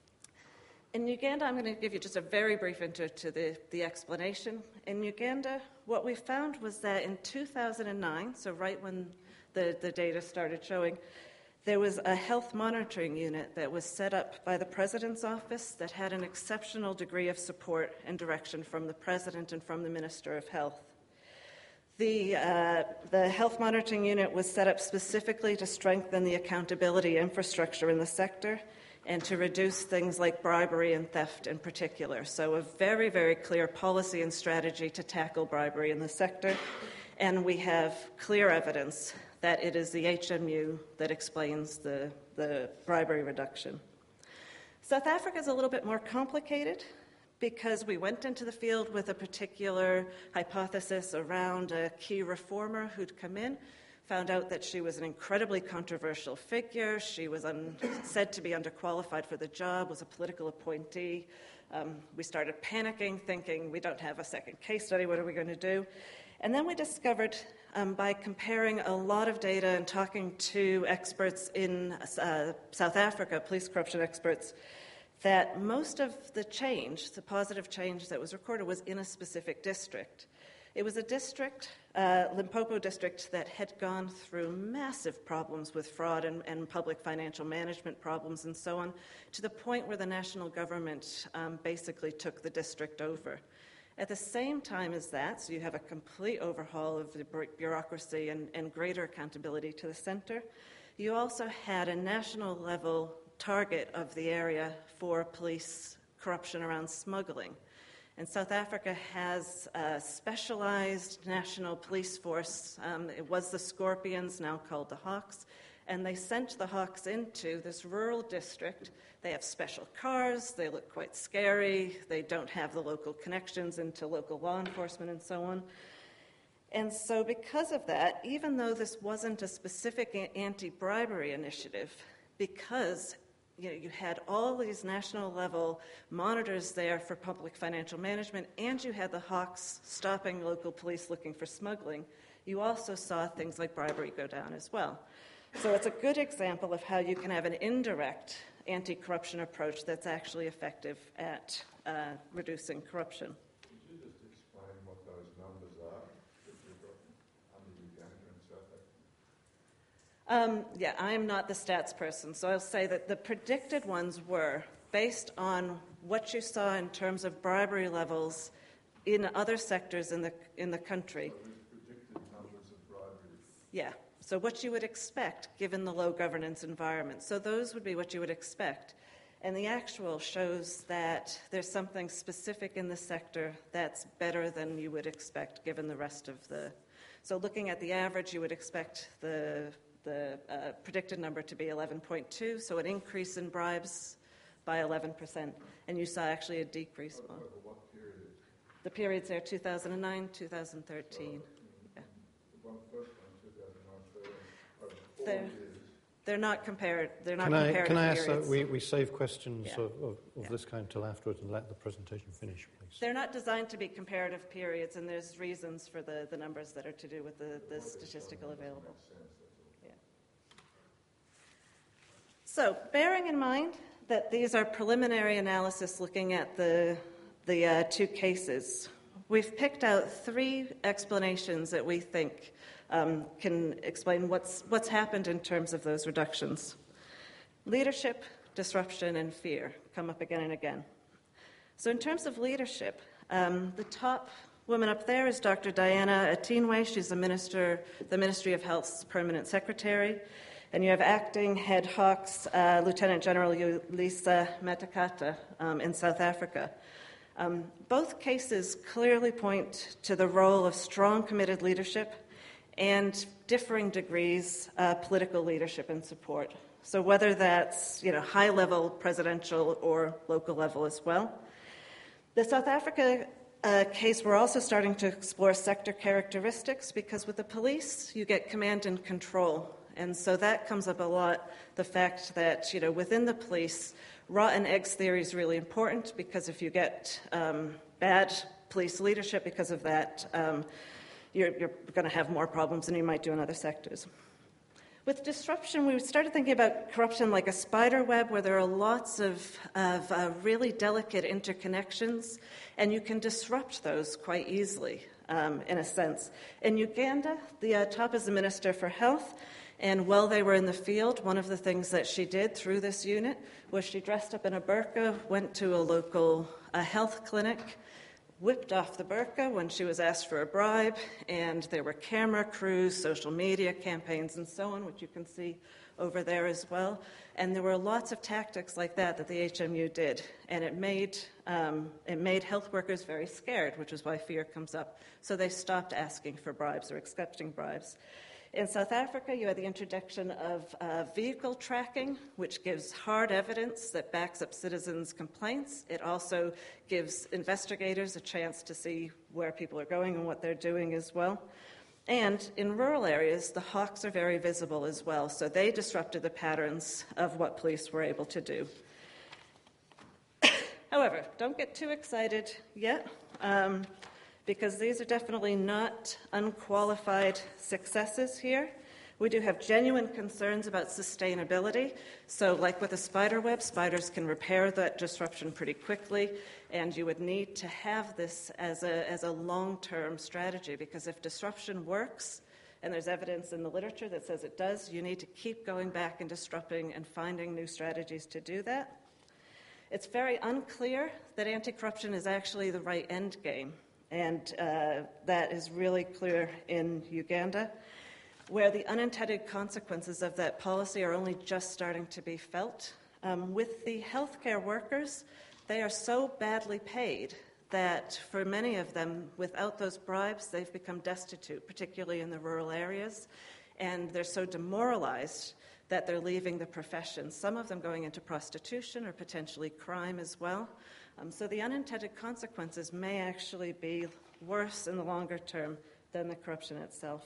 In Uganda, I'm going to give you just a very brief intro to the explanation. In Uganda, what we found was that in 2009, so right when the data started showing, there was a health monitoring unit that was set up by the President's office that had an exceptional degree of support and direction from the President and from the Minister of Health. The health monitoring unit was set up specifically to strengthen the accountability infrastructure in the sector and to reduce things like bribery and theft in particular. So a very, very clear policy and strategy to tackle bribery in the sector. And we have clear evidence that it is the HMU that explains the bribery reduction. South Africa is a little bit more complicated because we went into the field with a particular hypothesis around a key reformer who'd come in, found out that she was an incredibly controversial figure. She was said to be underqualified for the job, was a political appointee. We started panicking, thinking, we don't have a second case study, what are we going to do? And then we discovered, by comparing a lot of data and talking to experts in South Africa, police corruption experts, that most of the change, the positive change that was recorded, was in a specific district. It was a district, Limpopo district, that had gone through massive problems with fraud and public financial management problems and so on, to the point where the national government basically took the district over. At the same time as that, so you have a complete overhaul of the bureaucracy and greater accountability to the center, you also had a national level target of the area for police corruption around smuggling. And South Africa has a specialized national police force. It was the Scorpions, now called the Hawks. And they sent the Hawks into this rural district. They have special cars. They look quite scary. They don't have the local connections into local law enforcement and so on. And so because of that, even though this wasn't a specific anti-bribery initiative, because you had all these national level monitors there for public financial management, and you had the Hawks stopping local police looking for smuggling, you also saw things like bribery go down as well. So it's a good example of how you can have an indirect anti-corruption approach that's actually effective at reducing corruption. Could you just explain what those numbers are that you've got under Uganda and South Africa? I am not the stats person, so I'll say that the predicted ones were based on what you saw in terms of bribery levels in other sectors in the country. So these predicted numbers of bribery. Yeah. So what you would expect given the low governance environment. So those would be what you would expect. And the actual shows that there's something specific in the sector that's better than you would expect given the rest of the... So looking at the average, you would expect the predicted number to be 11.2, so an increase in bribes by 11%. And you saw actually a decrease. Over what period? The periods there, 2009, 2013. Yeah. The first one, 2009, over 4 years. They're not compared. They're not Can comparative I ask periods. that we save questions Yeah. of Yeah. this kind till afterwards and let the presentation finish, please? They're not designed to be comparative periods, and there's reasons for the numbers that are to do with the statistical available. Yeah. So, bearing in mind that these are preliminary analysis looking at the two cases, we've picked out 3 explanations that we think can explain what's happened in terms of those reductions. Leadership, disruption, and fear come up again and again. So in terms of leadership, the top woman up there is Dr. Diana Atinwe. She's the Ministry of Health's permanent secretary. And you have acting head Hawks, Lieutenant General Lisa Matakata in South Africa. Both cases clearly point to the role of strong, committed leadership and differing degrees political leadership and support. So whether that's high-level presidential or local level as well. The South Africa case, we're also starting to explore sector characteristics because with the police, you get command and control. And so that comes up a lot, the fact that, within the police, rotten eggs theory is really important because if you get bad police leadership because of that, you're going to have more problems than you might do in other sectors. With disruption, we started thinking about corruption like a spider web where there are lots of really delicate interconnections, and you can disrupt those quite easily, in a sense. In Uganda, the top is the Minister for Health, and while they were in the field, one of the things that she did through this unit was she dressed up in a burqa, went to a local health clinic, whipped off the burqa when she was asked for a bribe, and there were camera crews, social media campaigns, and so on, which you can see over there as well. And there were lots of tactics like that the HMU did, and it made health workers very scared, which is why fear comes up. So they stopped asking for bribes or accepting bribes. In South Africa, you had the introduction of vehicle tracking, which gives hard evidence that backs up citizens' complaints. It also gives investigators a chance to see where people are going and what they're doing as well. And in rural areas, the Hawks are very visible as well, so they disrupted the patterns of what police were able to do. However, don't get too excited yet. Because these are definitely not unqualified successes here. We do have genuine concerns about sustainability. So like with a spider web, spiders can repair that disruption pretty quickly, and you would need to have this as a long-term strategy, because if disruption works, and there's evidence in the literature that says it does, you need to keep going back and disrupting and finding new strategies to do that. It's very unclear that anti-corruption is actually the right end game. And that is really clear in Uganda, where the unintended consequences of that policy are only just starting to be felt. With the healthcare workers, they are so badly paid that for many of them, without those bribes, they've become destitute, particularly in the rural areas, and they're so demoralized that they're leaving the profession, some of them going into prostitution or potentially crime as well. So the unintended consequences may actually be worse in the longer term than the corruption itself.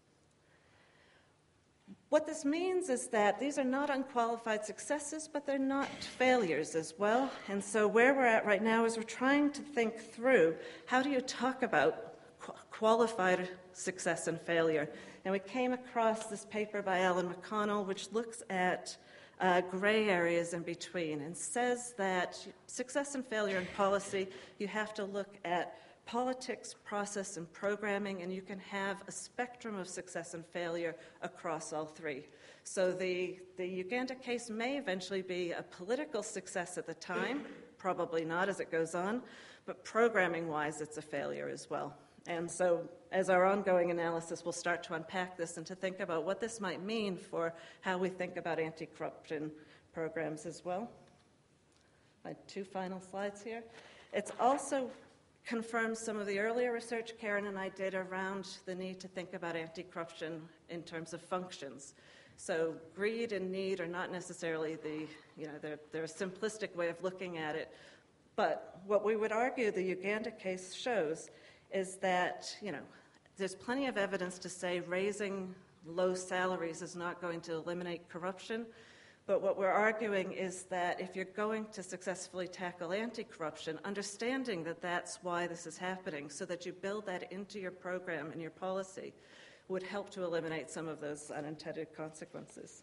What this means is that these are not unqualified successes, but they're not failures as well. And so where we're at right now is we're trying to think through how do you talk about qualified success and failure. And we came across this paper by Alan McConnell, which looks at gray areas in between and says that success and failure in policy, you have to look at politics, process, and programming, and you can have a spectrum of success and failure across all 3. So the Uganda case may eventually be a political success at the time, probably not as it goes on, but programming-wise, it's a failure as well. And so as our ongoing analysis, we'll start to unpack this and to think about what this might mean for how we think about anti-corruption programs as well. My 2 final slides here. It's also confirms some of the earlier research Karen and I did around the need to think about anti-corruption in terms of functions. So greed and need are not necessarily they're a simplistic way of looking at it. But what we would argue the Uganda case shows is that, there's plenty of evidence to say raising low salaries is not going to eliminate corruption. But what we're arguing is that if you're going to successfully tackle anti-corruption, understanding that that's why this is happening, so that you build that into your program and your policy, would help to eliminate some of those unintended consequences.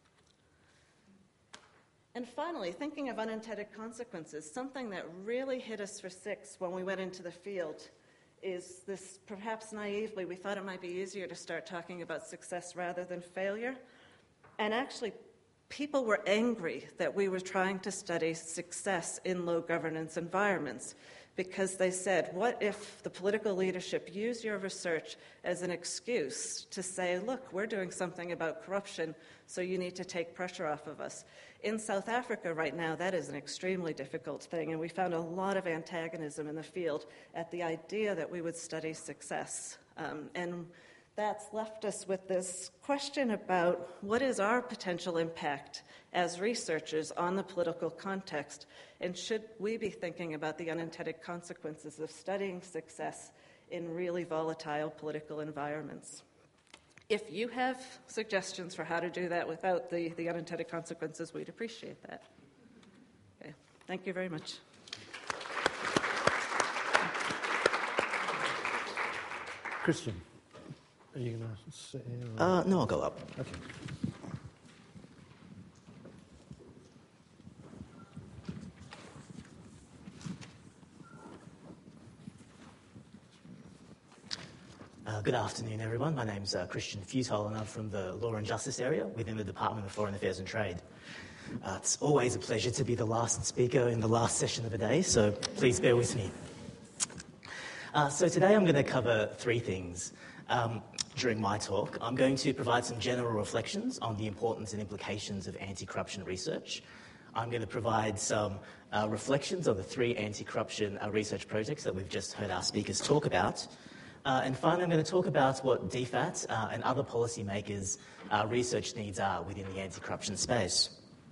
And finally, thinking of unintended consequences, something that really hit us for 6 when we went into the field is this, perhaps naively, we thought it might be easier to start talking about success rather than failure. And actually, people were angry that we were trying to study success in low governance environments because they said, what if the political leadership used your research as an excuse to say, look, we're doing something about corruption, so you need to take pressure off of us. In South Africa right now, that is an extremely difficult thing, and we found a lot of antagonism in the field at the idea that we would study success. And that's left us with this question about what is our potential impact as researchers on the political context, and should we be thinking about the unintended consequences of studying success in really volatile political environments? If you have suggestions for how to do that without the unintended consequences, we'd appreciate that. Okay. Thank you very much. Christian, are you going to sit here? No, I'll go up. Okay. Good afternoon, everyone. My name's Christian Futile, and I'm from the Law and Justice area within the Department of Foreign Affairs and Trade. It's always a pleasure to be the last speaker in the last session of the day, so please bear with me. So today I'm going to cover 3 things. During my talk, I'm going to provide some general reflections on the importance and implications of anti-corruption research. I'm going to provide some reflections on the 3 anti-corruption research projects that we've just heard our speakers talk about. And finally, I'm going to talk about what DFAT and other policymakers' research needs are within the anti-corruption space.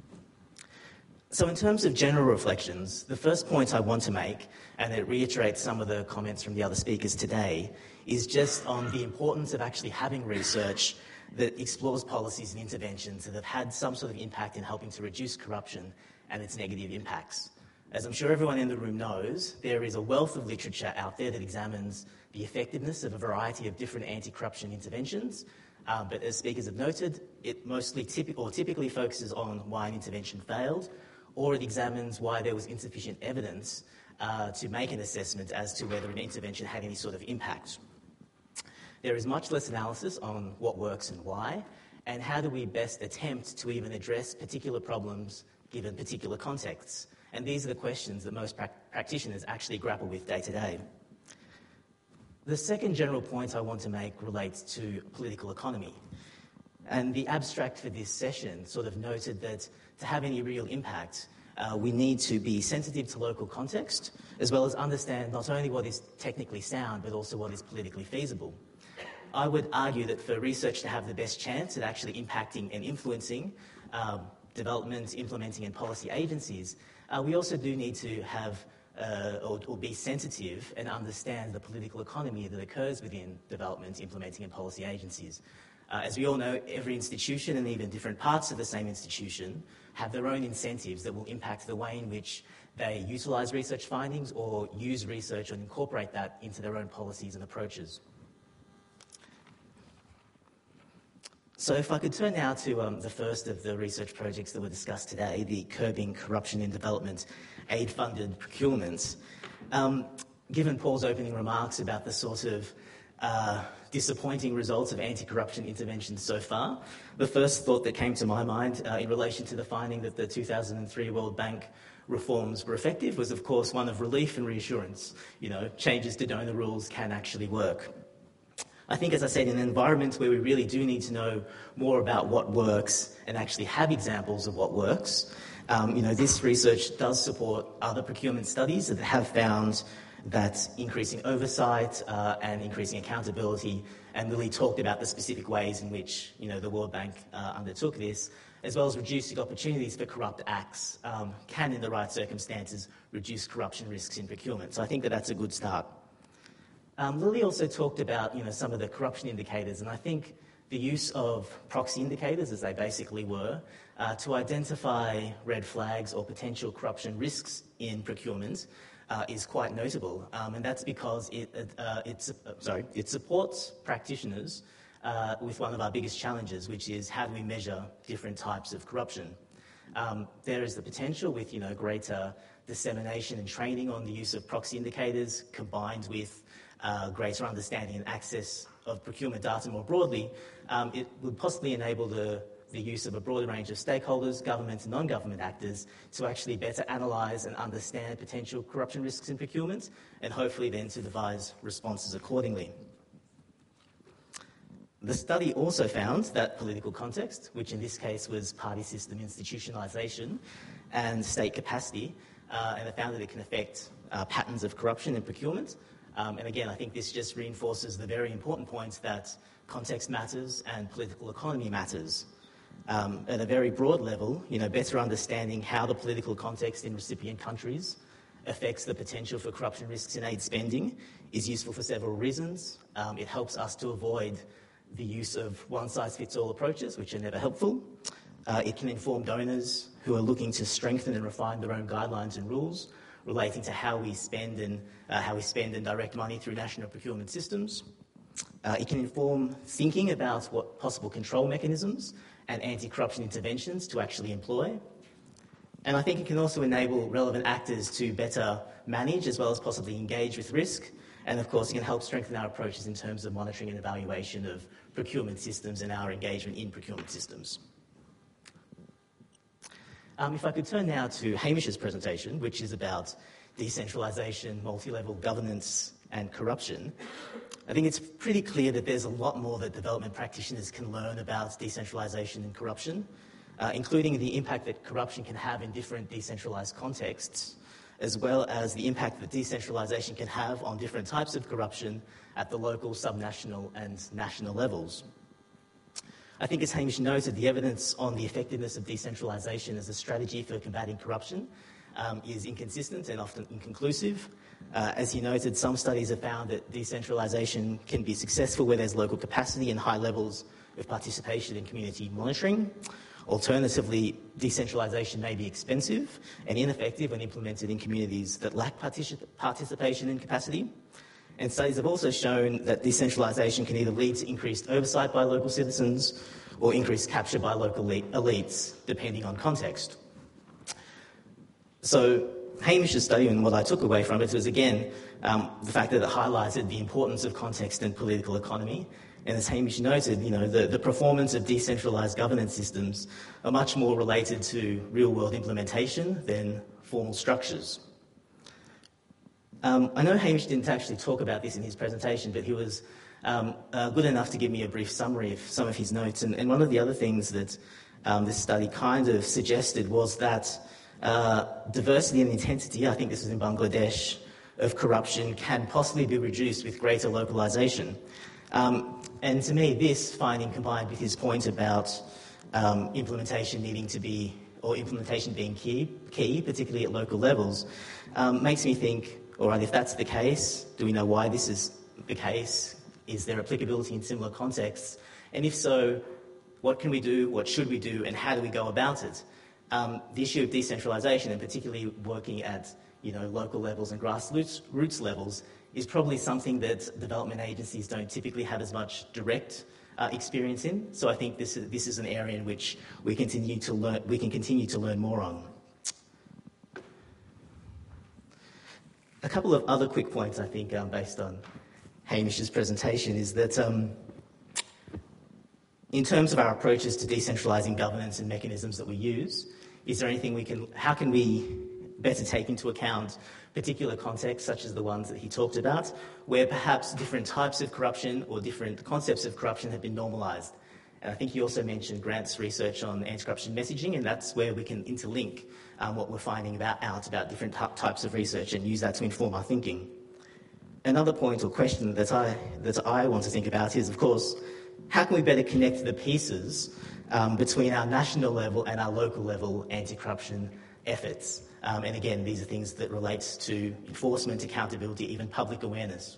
So in terms of general reflections, the first point I want to make, and it reiterates some of the comments from the other speakers today, is just on the importance of actually having research that explores policies and interventions that have had some sort of impact in helping to reduce corruption and its negative impacts. As I'm sure everyone in the room knows, there is a wealth of literature out there that examines the effectiveness of a variety of different anti-corruption interventions, but as speakers have noted, it mostly typically focuses on why an intervention failed, or it examines why there was insufficient evidence to make an assessment as to whether an intervention had any sort of impact. There is much less analysis on what works and why, and how do we best attempt to even address particular problems given particular contexts. And these are the questions that most practitioners actually grapple with day to day. The second general point I want to make relates to political economy. And the abstract for this session sort of noted that to have any real impact, we need to be sensitive to local context, as well as understand not only what is technically sound, but also what is politically feasible. I would argue that for research to have the best chance at actually impacting and influencing development, implementing and policy agencies, we also do need to have or be sensitive and understand the political economy that occurs within development, implementing and policy agencies. As we all know, every institution and even different parts of the same institution have their own incentives that will impact the way in which they utilise research findings or use research and incorporate that into their own policies and approaches. So if I could turn now to the first of the research projects that were discussed today, the Curbing Corruption in Development Aid-Funded Procurements. Given Paul's opening remarks about the sort of disappointing results of anti-corruption interventions so far. The first thought that came to my mind in relation to the finding that the 2003 World Bank reforms were effective was, of course, one of relief and reassurance. Changes to donor rules can actually work. I think, as I said, in an environment where we really do need to know more about what works and actually have examples of what works, this research does support other procurement studies that have found that increasing oversight and increasing accountability, and Lily talked about the specific ways in which the World Bank undertook this, as well as reducing opportunities for corrupt acts, can, in the right circumstances, reduce corruption risks in procurement. So I think that that's a good start. Lily also talked about some of the corruption indicators, and I think the use of proxy indicators, as they basically were, to identify red flags or potential corruption risks in procurement is quite notable, and that's because it supports practitioners with one of our biggest challenges, which is how do we measure different types of corruption. There is the potential with greater dissemination and training on the use of proxy indicators, combined with greater understanding and access of procurement data more broadly, it would possibly enable the use of a broader range of stakeholders, government and non-government actors, to actually better analyse and understand potential corruption risks in procurement, and hopefully then to devise responses accordingly. The study also found that political context, which in this case was party system institutionalisation and state capacity, and it found that it can affect patterns of corruption in procurement. And again, I think this just reinforces the very important point that context matters and political economy matters. At a very broad level, better understanding how the political context in recipient countries affects the potential for corruption risks in aid spending is useful for several reasons. It helps us to avoid the use of one-size-fits-all approaches, which are never helpful. It can inform donors who are looking to strengthen and refine their own guidelines and rules relating to how we spend and direct money through national procurement systems. It can inform thinking about what possible control mechanisms and anti-corruption interventions to actually employ. And I think it can also enable relevant actors to better manage as well as possibly engage with risk. And of course, it can help strengthen our approaches in terms of monitoring and evaluation of procurement systems and our engagement in procurement systems. If I could turn now to Hamish's presentation, which is about decentralisation, multi-level governance and corruption, I think it's pretty clear that there's a lot more that development practitioners can learn about decentralisation and corruption, including the impact that corruption can have in different decentralised contexts, as well as the impact that decentralisation can have on different types of corruption at the local, subnational and national levels. I think, as Hamish noted, the evidence on the effectiveness of decentralisation as a strategy for combating corruption is inconsistent and often inconclusive. As he noted, some studies have found that decentralisation can be successful where there's local capacity and high levels of participation in community monitoring. Alternatively, decentralisation may be expensive and ineffective when implemented in communities that lack participation and capacity. And studies have also shown that decentralisation can either lead to increased oversight by local citizens or increased capture by local elites, depending on context. So Hamish's study, and what I took away from it, was again the fact that it highlighted the importance of context and political economy. And as Hamish noted, the performance of decentralised governance systems are much more related to real-world implementation than formal structures. I know Hamish didn't actually talk about this in his presentation, but he was good enough to give me a brief summary of some of his notes. And one of the other things that this study kind of suggested was that diversity and intensity, I think this was in Bangladesh, of corruption can possibly be reduced with greater localisation. And to me, this finding, combined with his point about implementation being key, particularly at local levels, makes me think, all right, if that's the case, do we know why this is the case? Is there applicability in similar contexts? And if so, what can we do, what should we do, and how do we go about it? The issue of decentralisation, and particularly working at local levels and grassroots levels, is probably something that development agencies don't typically have as much direct experience in. So I think this is an area in which we can continue to learn more on. A couple of other quick points, I think, based on Hamish's presentation is that in terms of our approaches to decentralising governance and mechanisms that we use, is there anything how can we better take into account particular contexts such as the ones that he talked about, where perhaps different types of corruption or different concepts of corruption have been normalised? And I think he also mentioned Grant's research on anti-corruption messaging, and that's where we can interlink what we're finding out about different types of research and use that to inform our thinking. Another point or question that I want to think about is, of course, how can we better connect the pieces between our national level and our local level anti-corruption efforts? And again, these are things that relate to enforcement, accountability, even public awareness.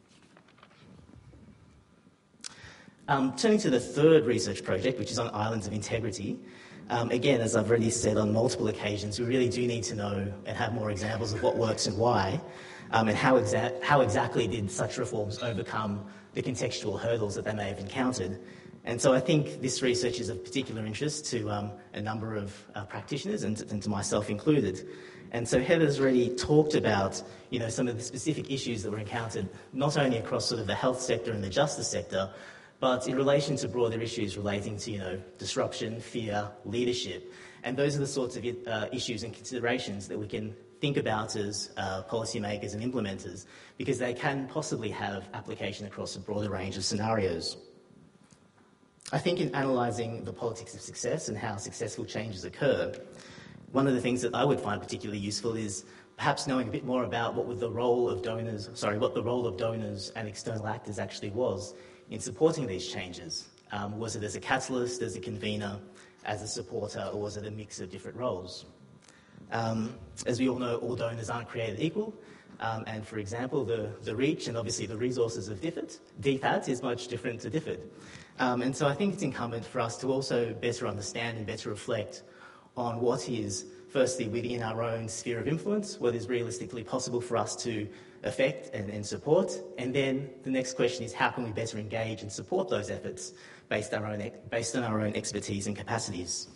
Turning to the third research project, which is on islands of integrity. Again, as I've already said on multiple occasions, we really do need to know and have more examples of what works and why, and how exactly did such reforms overcome the contextual hurdles that they may have encountered. And so I think this research is of particular interest to a number of practitioners and to myself included. And so Heather's already talked about, some of the specific issues that were encountered, not only across sort of the health sector and the justice sector, but in relation to broader issues relating to, disruption, fear, leadership. And those are the sorts of issues and considerations that we can think about as policymakers and implementers, because they can possibly have application across a broader range of scenarios. I think in analysing the politics of success and how successful changes occur, one of the things that I would find particularly useful is perhaps knowing a bit more about what the role of donors and external actors actually was in supporting these changes. Was it as a catalyst, as a convener, as a supporter, or was it a mix of different roles? As we all know, all donors aren't created equal. And for example, the reach and obviously the resources of DFAT is much different to DFID. And so I think it's incumbent for us to also better understand and better reflect on what is, firstly, within our own sphere of influence, what is realistically possible for us to affect and support. And then the next question is, how can we better engage and support those efforts based on our own expertise and capacities?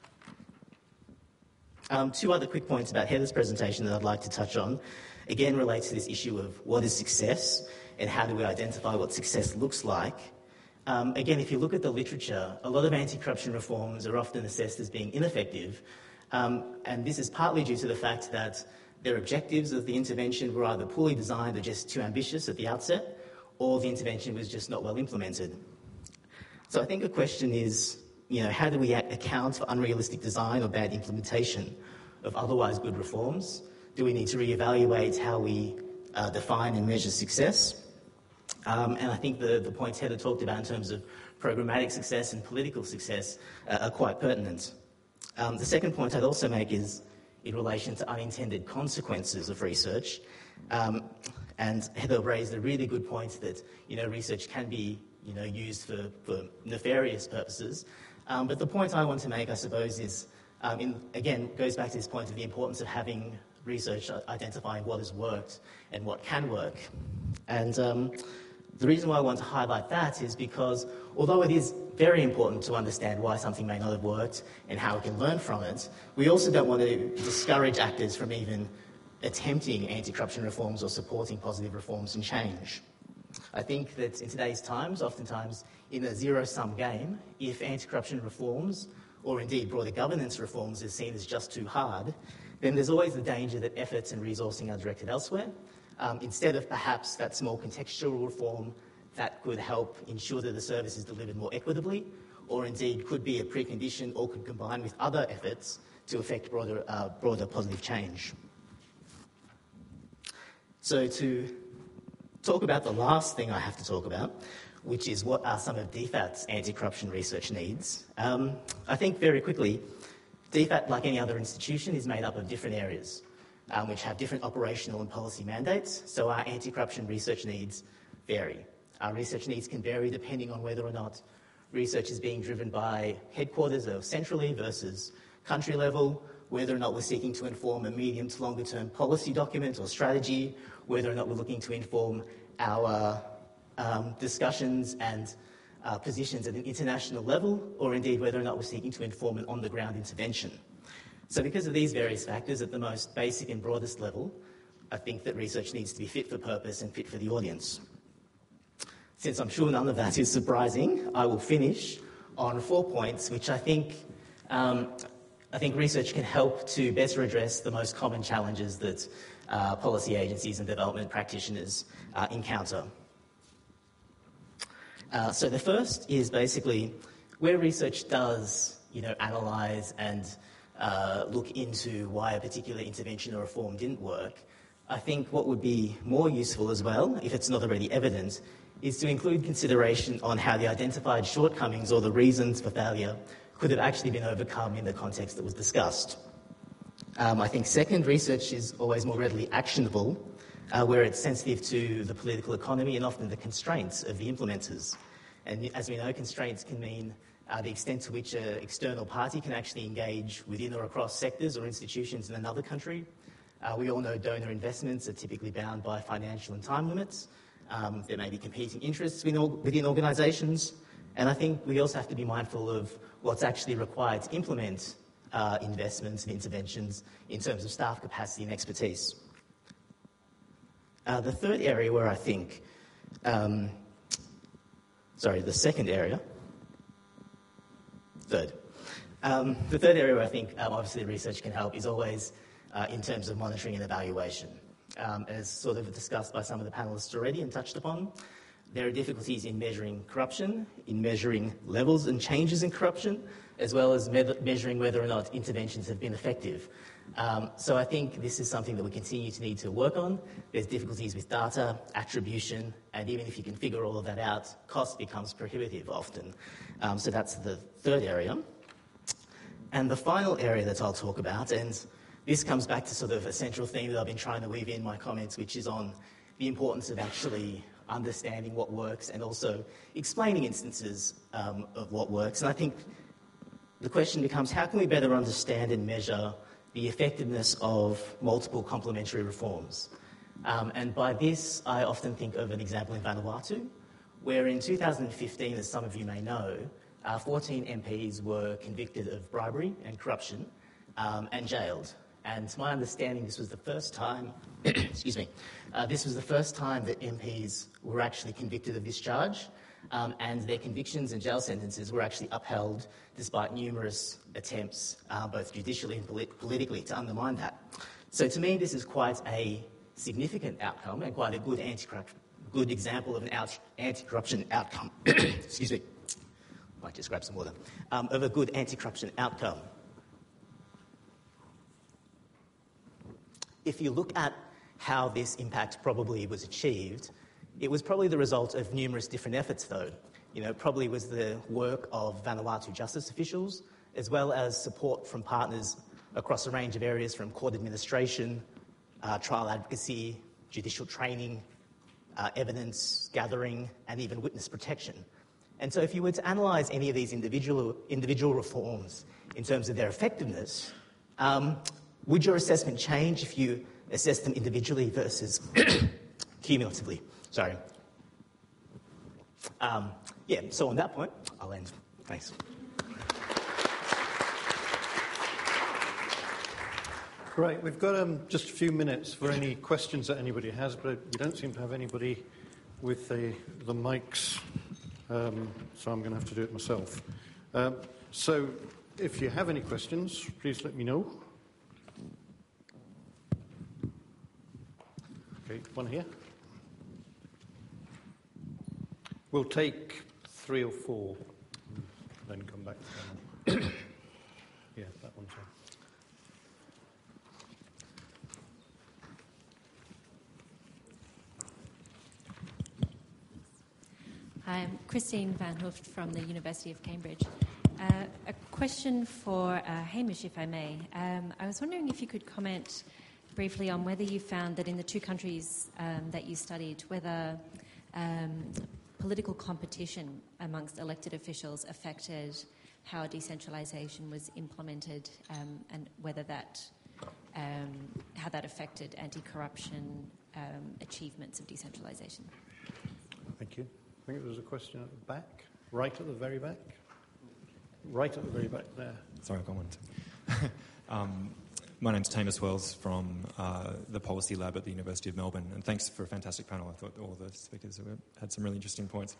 Two other quick points about Heather's presentation that I'd like to touch on, again, relates to this issue of what is success and how do we identify what success looks like. Again, if you look at the literature, a lot of anti-corruption reforms are often assessed as being ineffective, and this is partly due to the fact that their objectives of the intervention were either poorly designed or just too ambitious at the outset, or the intervention was just not well implemented. So I think the question is, how do we account for unrealistic design or bad implementation of otherwise good reforms? Do we need to reevaluate how we define and measure success? And I think the points Heather talked about in terms of programmatic success and political success are quite pertinent. The second point I'd also make is in relation to unintended consequences of research. And Heather raised a really good point that, research can be, used for nefarious purposes. But the point I want to make, I suppose, is, again, goes back to this point of the importance of having research identifying what has worked and what can work. And the reason why I want to highlight that is because although it is very important to understand why something may not have worked and how we can learn from it, we also don't want to discourage actors from even attempting anti-corruption reforms or supporting positive reforms and change. I think that in today's times, oftentimes in a zero-sum game, if anti-corruption reforms or indeed broader governance reforms is seen as just too hard, then there's always the danger that efforts and resourcing are directed elsewhere, instead of perhaps that small contextual reform that could help ensure that the service is delivered more equitably, or indeed could be a precondition or could combine with other efforts to effect broader positive change. So to talk about the last thing I have to talk about, which is what are some of DFAT's anti-corruption research needs, I think very quickly, DFAT, like any other institution, is made up of different areas, which have different operational and policy mandates, so our anti-corruption research needs vary. Our research needs can vary depending on whether or not research is being driven by headquarters or centrally versus country level, whether or not we're seeking to inform a medium to longer term policy document or strategy, whether or not we're looking to inform our discussions and positions at an international level, or indeed whether or not we're seeking to inform an on-the-ground intervention. So because of these various factors at the most basic and broadest level, I think that research needs to be fit for purpose and fit for the audience. since I'm sure none of that is surprising, I will finish on 4 points which I think research can help to better address the most common challenges that policy agencies and development practitioners encounter. So the first is basically where research does, analyse and look into why a particular intervention or reform didn't work. I think what would be more useful as well, if it's not already evident, is to include consideration on how the identified shortcomings or the reasons for failure could have actually been overcome in the context that was discussed. I think second, research is always more readily actionable where it's sensitive to the political economy and often the constraints of the implementers. And as we know, constraints can mean the extent to which an external party can actually engage within or across sectors or institutions in another country. We all know donor investments are typically bound by financial and time limits. There may be competing interests within organisations. And I think we also have to be mindful of what's actually required to implement investments and interventions in terms of staff capacity and expertise. The third area where I think, the second area, third. The third area where I think obviously research can help is always in terms of monitoring and evaluation. As sort of discussed by some of the panellists already and touched upon, there are difficulties in measuring corruption, in measuring levels and changes in corruption, as well as measuring whether or not interventions have been effective. So I think this is something that we continue to need to work on. There's difficulties with data, attribution, and even if you can figure all of that out, cost becomes prohibitive often. So that's the third area. And the final area that I'll talk about, and this comes back to sort of a central theme that I've been trying to weave in my comments, which is on the importance of actually understanding what works and also explaining instances of what works. And I think the question becomes, how can we better understand and measure the effectiveness of multiple complementary reforms? And by this, I often think of an example in Vanuatu, where in 2015, as some of you may know, 14 MPs were convicted of bribery and corruption and jailed. And to my understanding, this was the first time, this was the first time that MPs were actually convicted of this charge, and their convictions and jail sentences were actually upheld despite numerous attempts, both judicially and politically, to undermine that. So to me, this is quite a significant outcome and quite a good good example of an anti-corruption outcome. Excuse me. Might just grab some water. Of a good anti-corruption outcome. If you look at how this impact probably was achieved, it was probably the result of numerous different efforts, though. It probably was the work of Vanuatu justice officials, as well as support from partners across a range of areas from court administration, trial advocacy, judicial training, evidence gathering, and even witness protection. And so if you were to analyse any of these individual reforms in terms of their effectiveness, would your assessment change if you assess them individually versus cumulatively? Sorry. So on that point, I'll end. Thanks. Right, we've got just a few minutes for any questions that anybody has, but we don't seem to have anybody with the mics, so I'm going to have to do it myself. So if you have any questions, please let me know. Okay, one here. We'll take 3 or 4, then come back to that one. Yeah, that one's on. I'm Christine Van Hooft from the University of Cambridge. A question for Hamish, if I may. I was wondering if you could comment briefly on whether you found that in the 2 countries that you studied, whether political competition amongst elected officials affected how decentralisation was implemented, and whether that how that affected anti-corruption achievements of decentralisation. Thank you. I think there was a question at the back, right at the very back. Right at the very back there. Sorry, I've got one too. My name's Tamus Wells from the Policy Lab at the University of Melbourne, and thanks for a fantastic panel. I thought all the speakers had some really interesting points.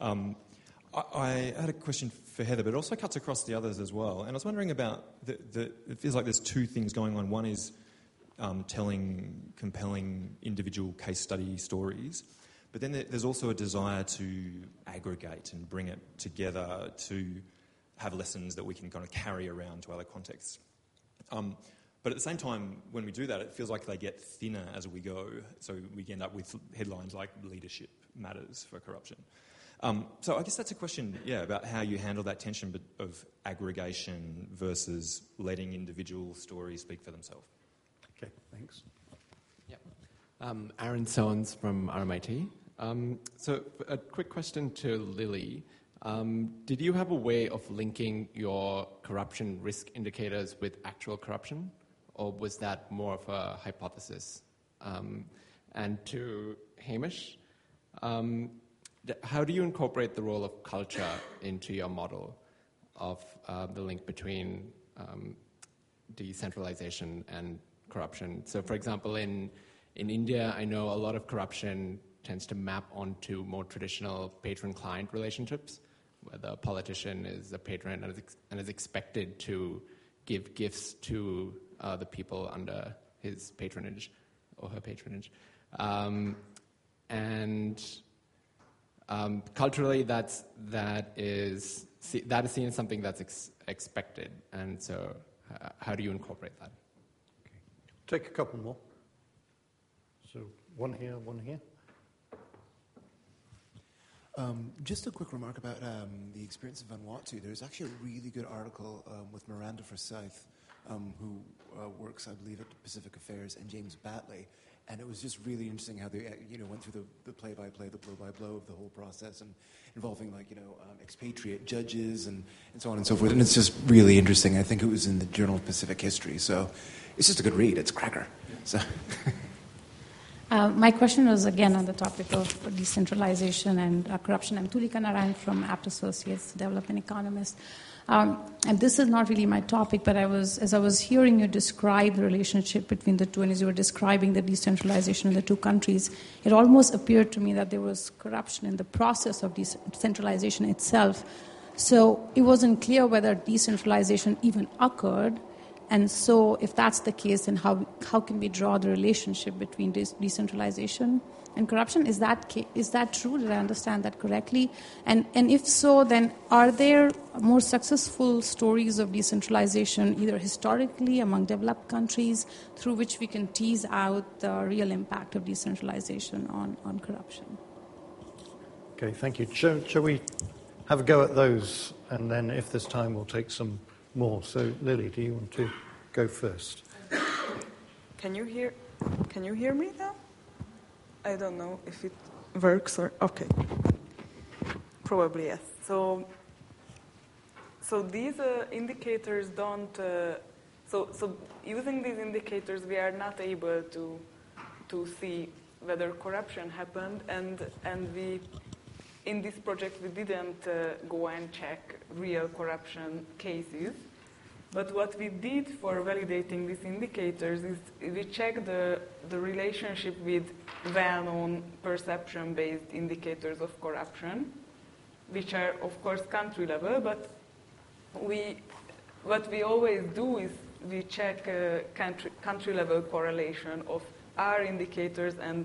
I had a question for Heather, but it also cuts across the others as well. And I was wondering about, it feels like there's two things going on. One is telling compelling individual case study stories, but then there's also a desire to aggregate and bring it together to have lessons that we can kind of carry around to other contexts. But at the same time, when we do that, it feels like they get thinner as we go. So we end up with headlines like "Leadership Matters for Corruption." So I guess that's a question, about how you handle that tension of aggregation versus letting individual stories speak for themselves. Okay, thanks. Aaron Soanes from RMIT. So a quick question to Lily. Did you have a way of linking your corruption risk indicators with actual corruption, or was that more of a hypothesis? And to Hamish, how do you incorporate the role of culture into your model of the link between decentralization and corruption? So, for example, in India, I know a lot of corruption tends to map onto more traditional patron-client relationships, where the politician is a patron and is expected to give gifts to the people under his patronage or her patronage. Culturally, that is seen as something that's expected. And so how do you incorporate that? Okay. Take a couple more. So one here, one here. Just a quick remark about the experience of Vanuatu. There's actually a really good article with Miranda Forsyth, who works, I believe, at Pacific Affairs, and James Batley. And it was just really interesting how they, went through the play-by-play, the blow-by-blow of the whole process, and involving, expatriate judges and so on and so forth. And it's just really interesting. I think it was in the Journal of Pacific History. So it's just a good read. It's a cracker. So... My question was again on the topic of decentralization and corruption. I'm Tulika Narayan from Apt Associates, development economist. And this is not really my topic, but as I was hearing you describe the relationship between the two, and as you were describing the decentralization in the two countries, it almost appeared to me that there was corruption in the process of decentralization itself. So it wasn't clear whether decentralization even occurred. And so if that's the case, then how can we draw the relationship between decentralization and corruption? Is that true? Did I understand that correctly? And if so, then are there more successful stories of decentralization, either historically among developed countries, through which we can tease out the real impact of decentralization on corruption? Okay, thank you. Shall we have a go at those, and then if there's time, we'll take some more. So, Lily, do you want to go first? Can you hear me now? I don't know if it works or... Okay. Probably yes. So these indicators don't... So using these indicators, we are not able to see whether corruption happened, and we... In this project, we didn't go and check real corruption cases. But what we did for validating these indicators is we checked the relationship with well-known perception-based indicators of corruption, which are, of course, country level. But what we always do is we check country level correlation of our indicators and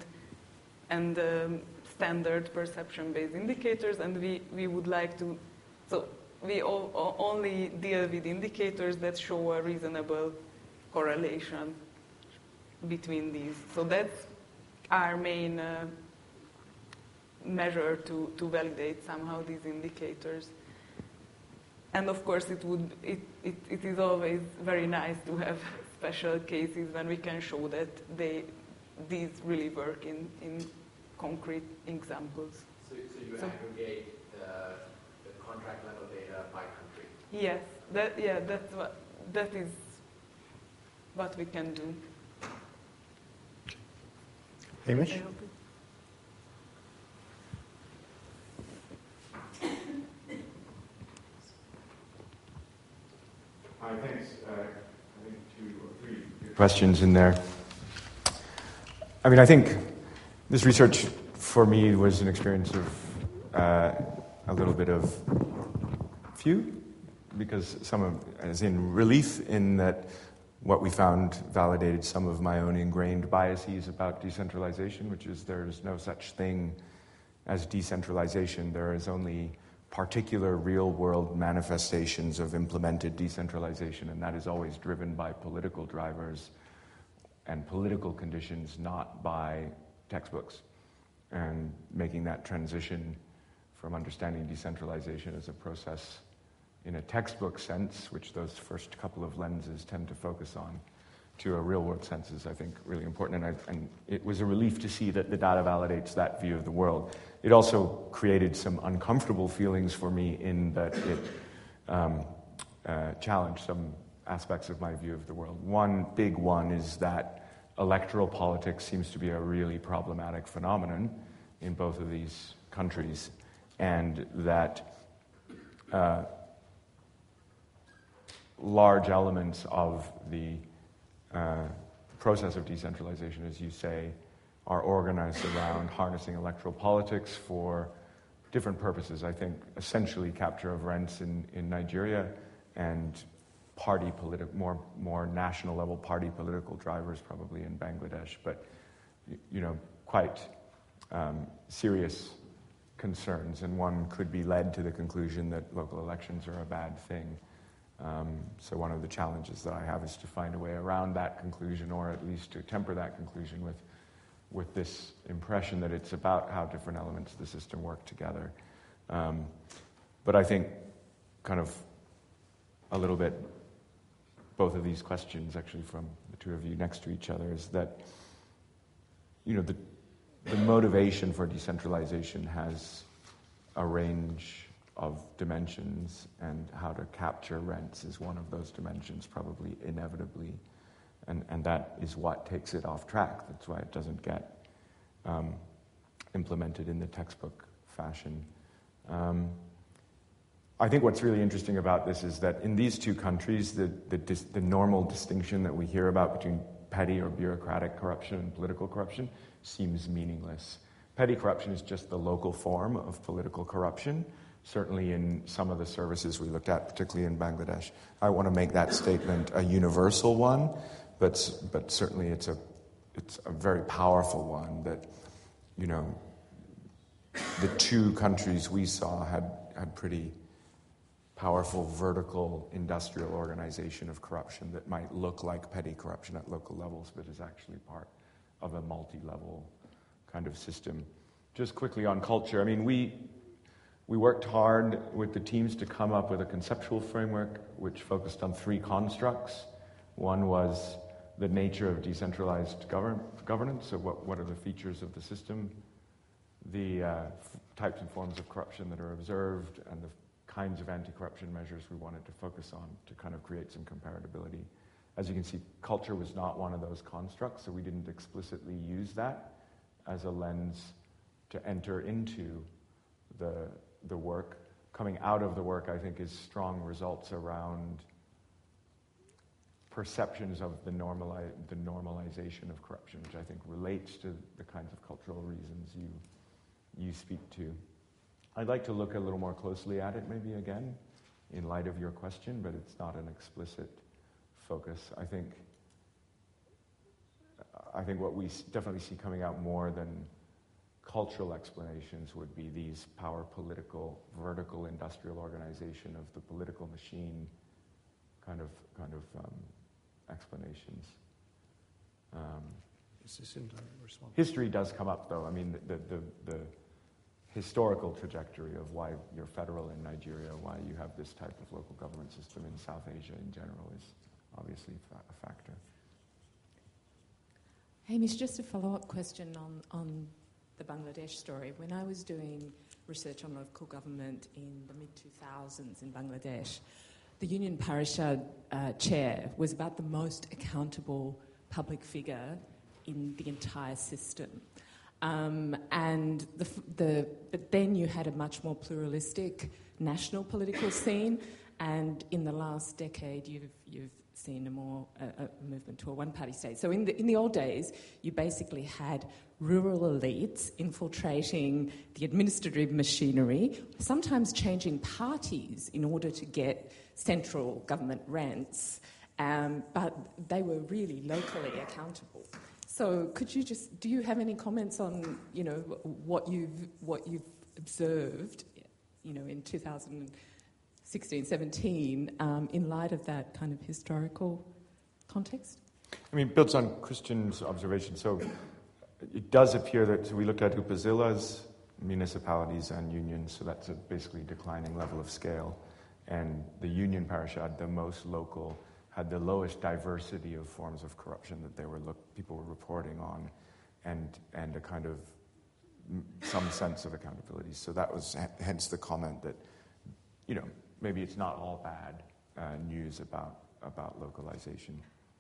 standard perception-based indicators, and we would like to, so we only deal with indicators that show a reasonable correlation between these. So that's our main measure to validate somehow these indicators. And of course, it is always very nice to have special cases when we can show that these really work in concrete examples. So you aggregate the contract level data by country? Yes, that is what we can do. Hamish? Hi, thanks. I think 2 or 3 questions in there. I mean, I think this research for me was an experience of a little bit of few, because as in relief in that what we found validated some of my own ingrained biases about decentralization, which is there's no such thing as decentralization. There is only particular real-world manifestations of implemented decentralization, and that is always driven by political drivers and political conditions, not by textbooks. And making that transition from understanding decentralization as a process in a textbook sense, which those first couple of lenses tend to focus on, to a real-world sense is, I think, really important. And it was a relief to see that the data validates that view of the world. It also created some uncomfortable feelings for me in that it challenged some aspects of my view of the world. One big one is that electoral politics seems to be a really problematic phenomenon in both of these countries, and that large elements of the process of decentralization, as you say, are organized around harnessing electoral politics for different purposes. I think essentially capture of rents in Nigeria and more national level party political drivers probably in Bangladesh, but quite serious concerns, and one could be led to the conclusion that local elections are a bad thing. So one of the challenges that I have is to find a way around that conclusion, or at least to temper that conclusion with this impression that it's about how different elements of the system work together. But I think kind of a little bit, both of these questions actually from the two of you next to each other, is that the motivation for decentralization has a range of dimensions, and how to capture rents is one of those dimensions, probably inevitably, and that is what takes it off track. That's why it doesn't get implemented in the textbook fashion. I think what's really interesting about this is that in these two countries, the normal distinction that we hear about between petty or bureaucratic corruption and political corruption seems meaningless. Petty corruption is just the local form of political corruption, certainly in some of the services we looked at, particularly in Bangladesh. I want to make that statement a universal one, but certainly it's a very powerful one that, the two countries we saw had pretty powerful vertical industrial organization of corruption that might look like petty corruption at local levels, but is actually part of a multi-level kind of system. Just quickly on culture, I mean, we worked hard with the teams to come up with a conceptual framework which focused on three constructs. One was the nature of decentralized governance, so what are the features of the system, the types and forms of corruption that are observed, and the kinds of anti-corruption measures we wanted to focus on to kind of create some comparability. As you can see, culture was not one of those constructs, so we didn't explicitly use that as a lens to enter into the work. Coming out of the work, I think, is strong results around perceptions of the normalization of corruption, which I think relates to the kinds of cultural reasons you speak to. I'd like to look a little more closely at it maybe again in light of your question, but it's not an explicit focus. I think what we definitely see coming out more than cultural explanations would be these power political, vertical industrial organization of the political machine kind of explanations. Is this indirect response? History does come up, though. I mean, the historical trajectory of why you're federal in Nigeria, why you have this type of local government system in South Asia in general is obviously a factor. Hamish, just a follow-up question on the Bangladesh story. When I was doing research on local government in the mid-2000s in Bangladesh, the Union Parishad chair was about the most accountable public figure in the entire system. But then you had a much more pluralistic national political scene, and in the last decade you've seen a movement to a one-party state. So in the old days, you basically had rural elites infiltrating the administrative machinery, sometimes changing parties in order to get central government rents, but they were really locally accountable. So do you have any comments on, what you've observed, in 2016-17 in light of that kind of historical context? I mean, it builds on Christian's observation. So it does appear that we look at Upazilas, municipalities and unions, so that's a basically declining level of scale. And the union parashad, the most local, had the lowest diversity of forms of corruption that people were reporting on, and a kind of some sense of accountability. So that was hence the comment that, maybe it's not all bad news about localization,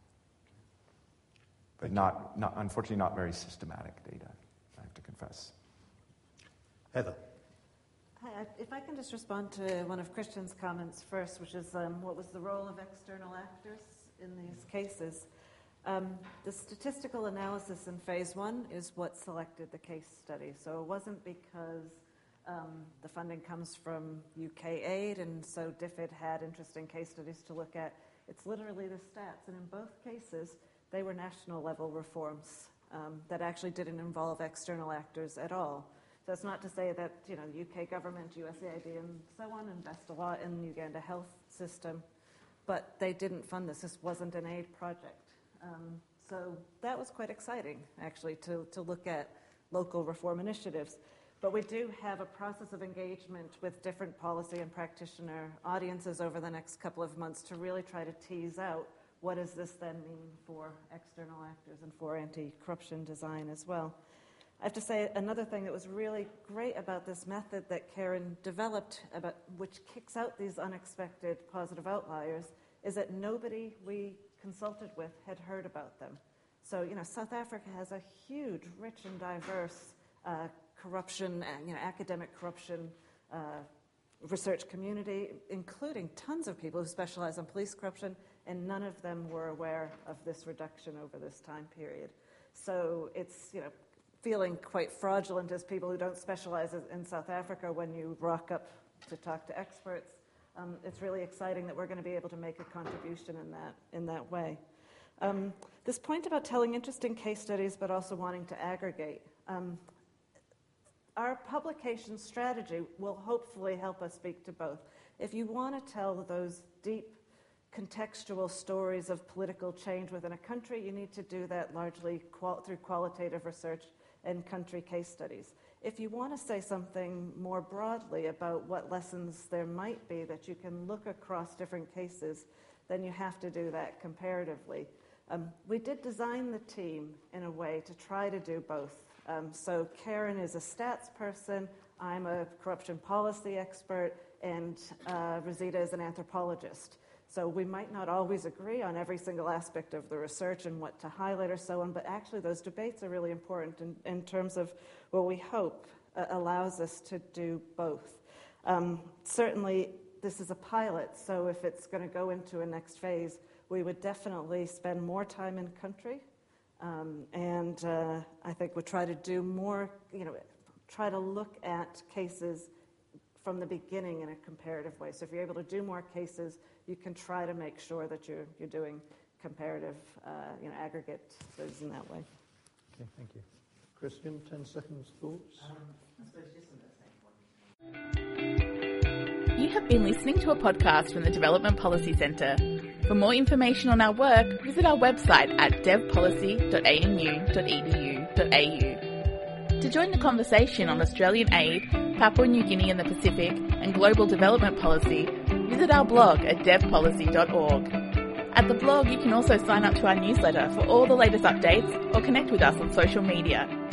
but unfortunately not very systematic data, I have to confess. Heather. Hi, if I can just respond to one of Christian's comments first, which is what was the role of external actors in these cases. The statistical analysis in phase 1 is what selected the case study. So it wasn't because the funding comes from UK aid, and so DFID had interesting case studies to look at. It's literally the stats, and in both cases, they were national level reforms that actually didn't involve external actors at all. So it's not to say that, UK government, USAID and so on invest a lot in the Uganda health system, but they didn't fund this. This wasn't an aid project. So that was quite exciting, actually, to look at local reform initiatives. But we do have a process of engagement with different policy and practitioner audiences over the next couple of months to really try to tease out what does this then mean for external actors and for anti-corruption design as well. I have to say another thing that was really great about this method that Karen developed, which kicks out these unexpected positive outliers, is that nobody we consulted with had heard about them. So, South Africa has a huge, rich and diverse corruption, academic corruption research community, including tons of people who specialize in police corruption, and none of them were aware of this reduction over this time period. So it's, feeling quite fraudulent as people who don't specialize in South Africa when you rock up to talk to experts. It's really exciting that we're going to be able to make a contribution in that way. This point about telling interesting case studies but also wanting to aggregate. Our publication strategy will hopefully help us speak to both. If you want to tell those deep contextual stories of political change within a country, you need to do that largely through qualitative research and country case studies. If you want to say something more broadly about what lessons there might be that you can look across different cases, then you have to do that comparatively. We did design the team in a way to try to do both. So Karen is a stats person, I'm a corruption policy expert, and Rosita is an anthropologist. So we might not always agree on every single aspect of the research and what to highlight or so on, but actually those debates are really important in terms of what we hope allows us to do both. Certainly, this is a pilot, so if it's going to go into a next phase, we would definitely spend more time in country, and I think we'll try to do more, try to look at cases from the beginning in a comparative way. So if you're able to do more cases, you can try to make sure that you're doing comparative, aggregate studies in that way. Okay, thank you. Christian, 10 seconds thoughts? You have been listening to a podcast from the Development Policy Centre. For more information on our work, visit our website at devpolicy.anu.edu.au. To join the conversation on Australian aid, Papua New Guinea and the Pacific, and global development policy, visit our blog at devpolicy.org. At the blog, you can also sign up to our newsletter for all the latest updates or connect with us on social media.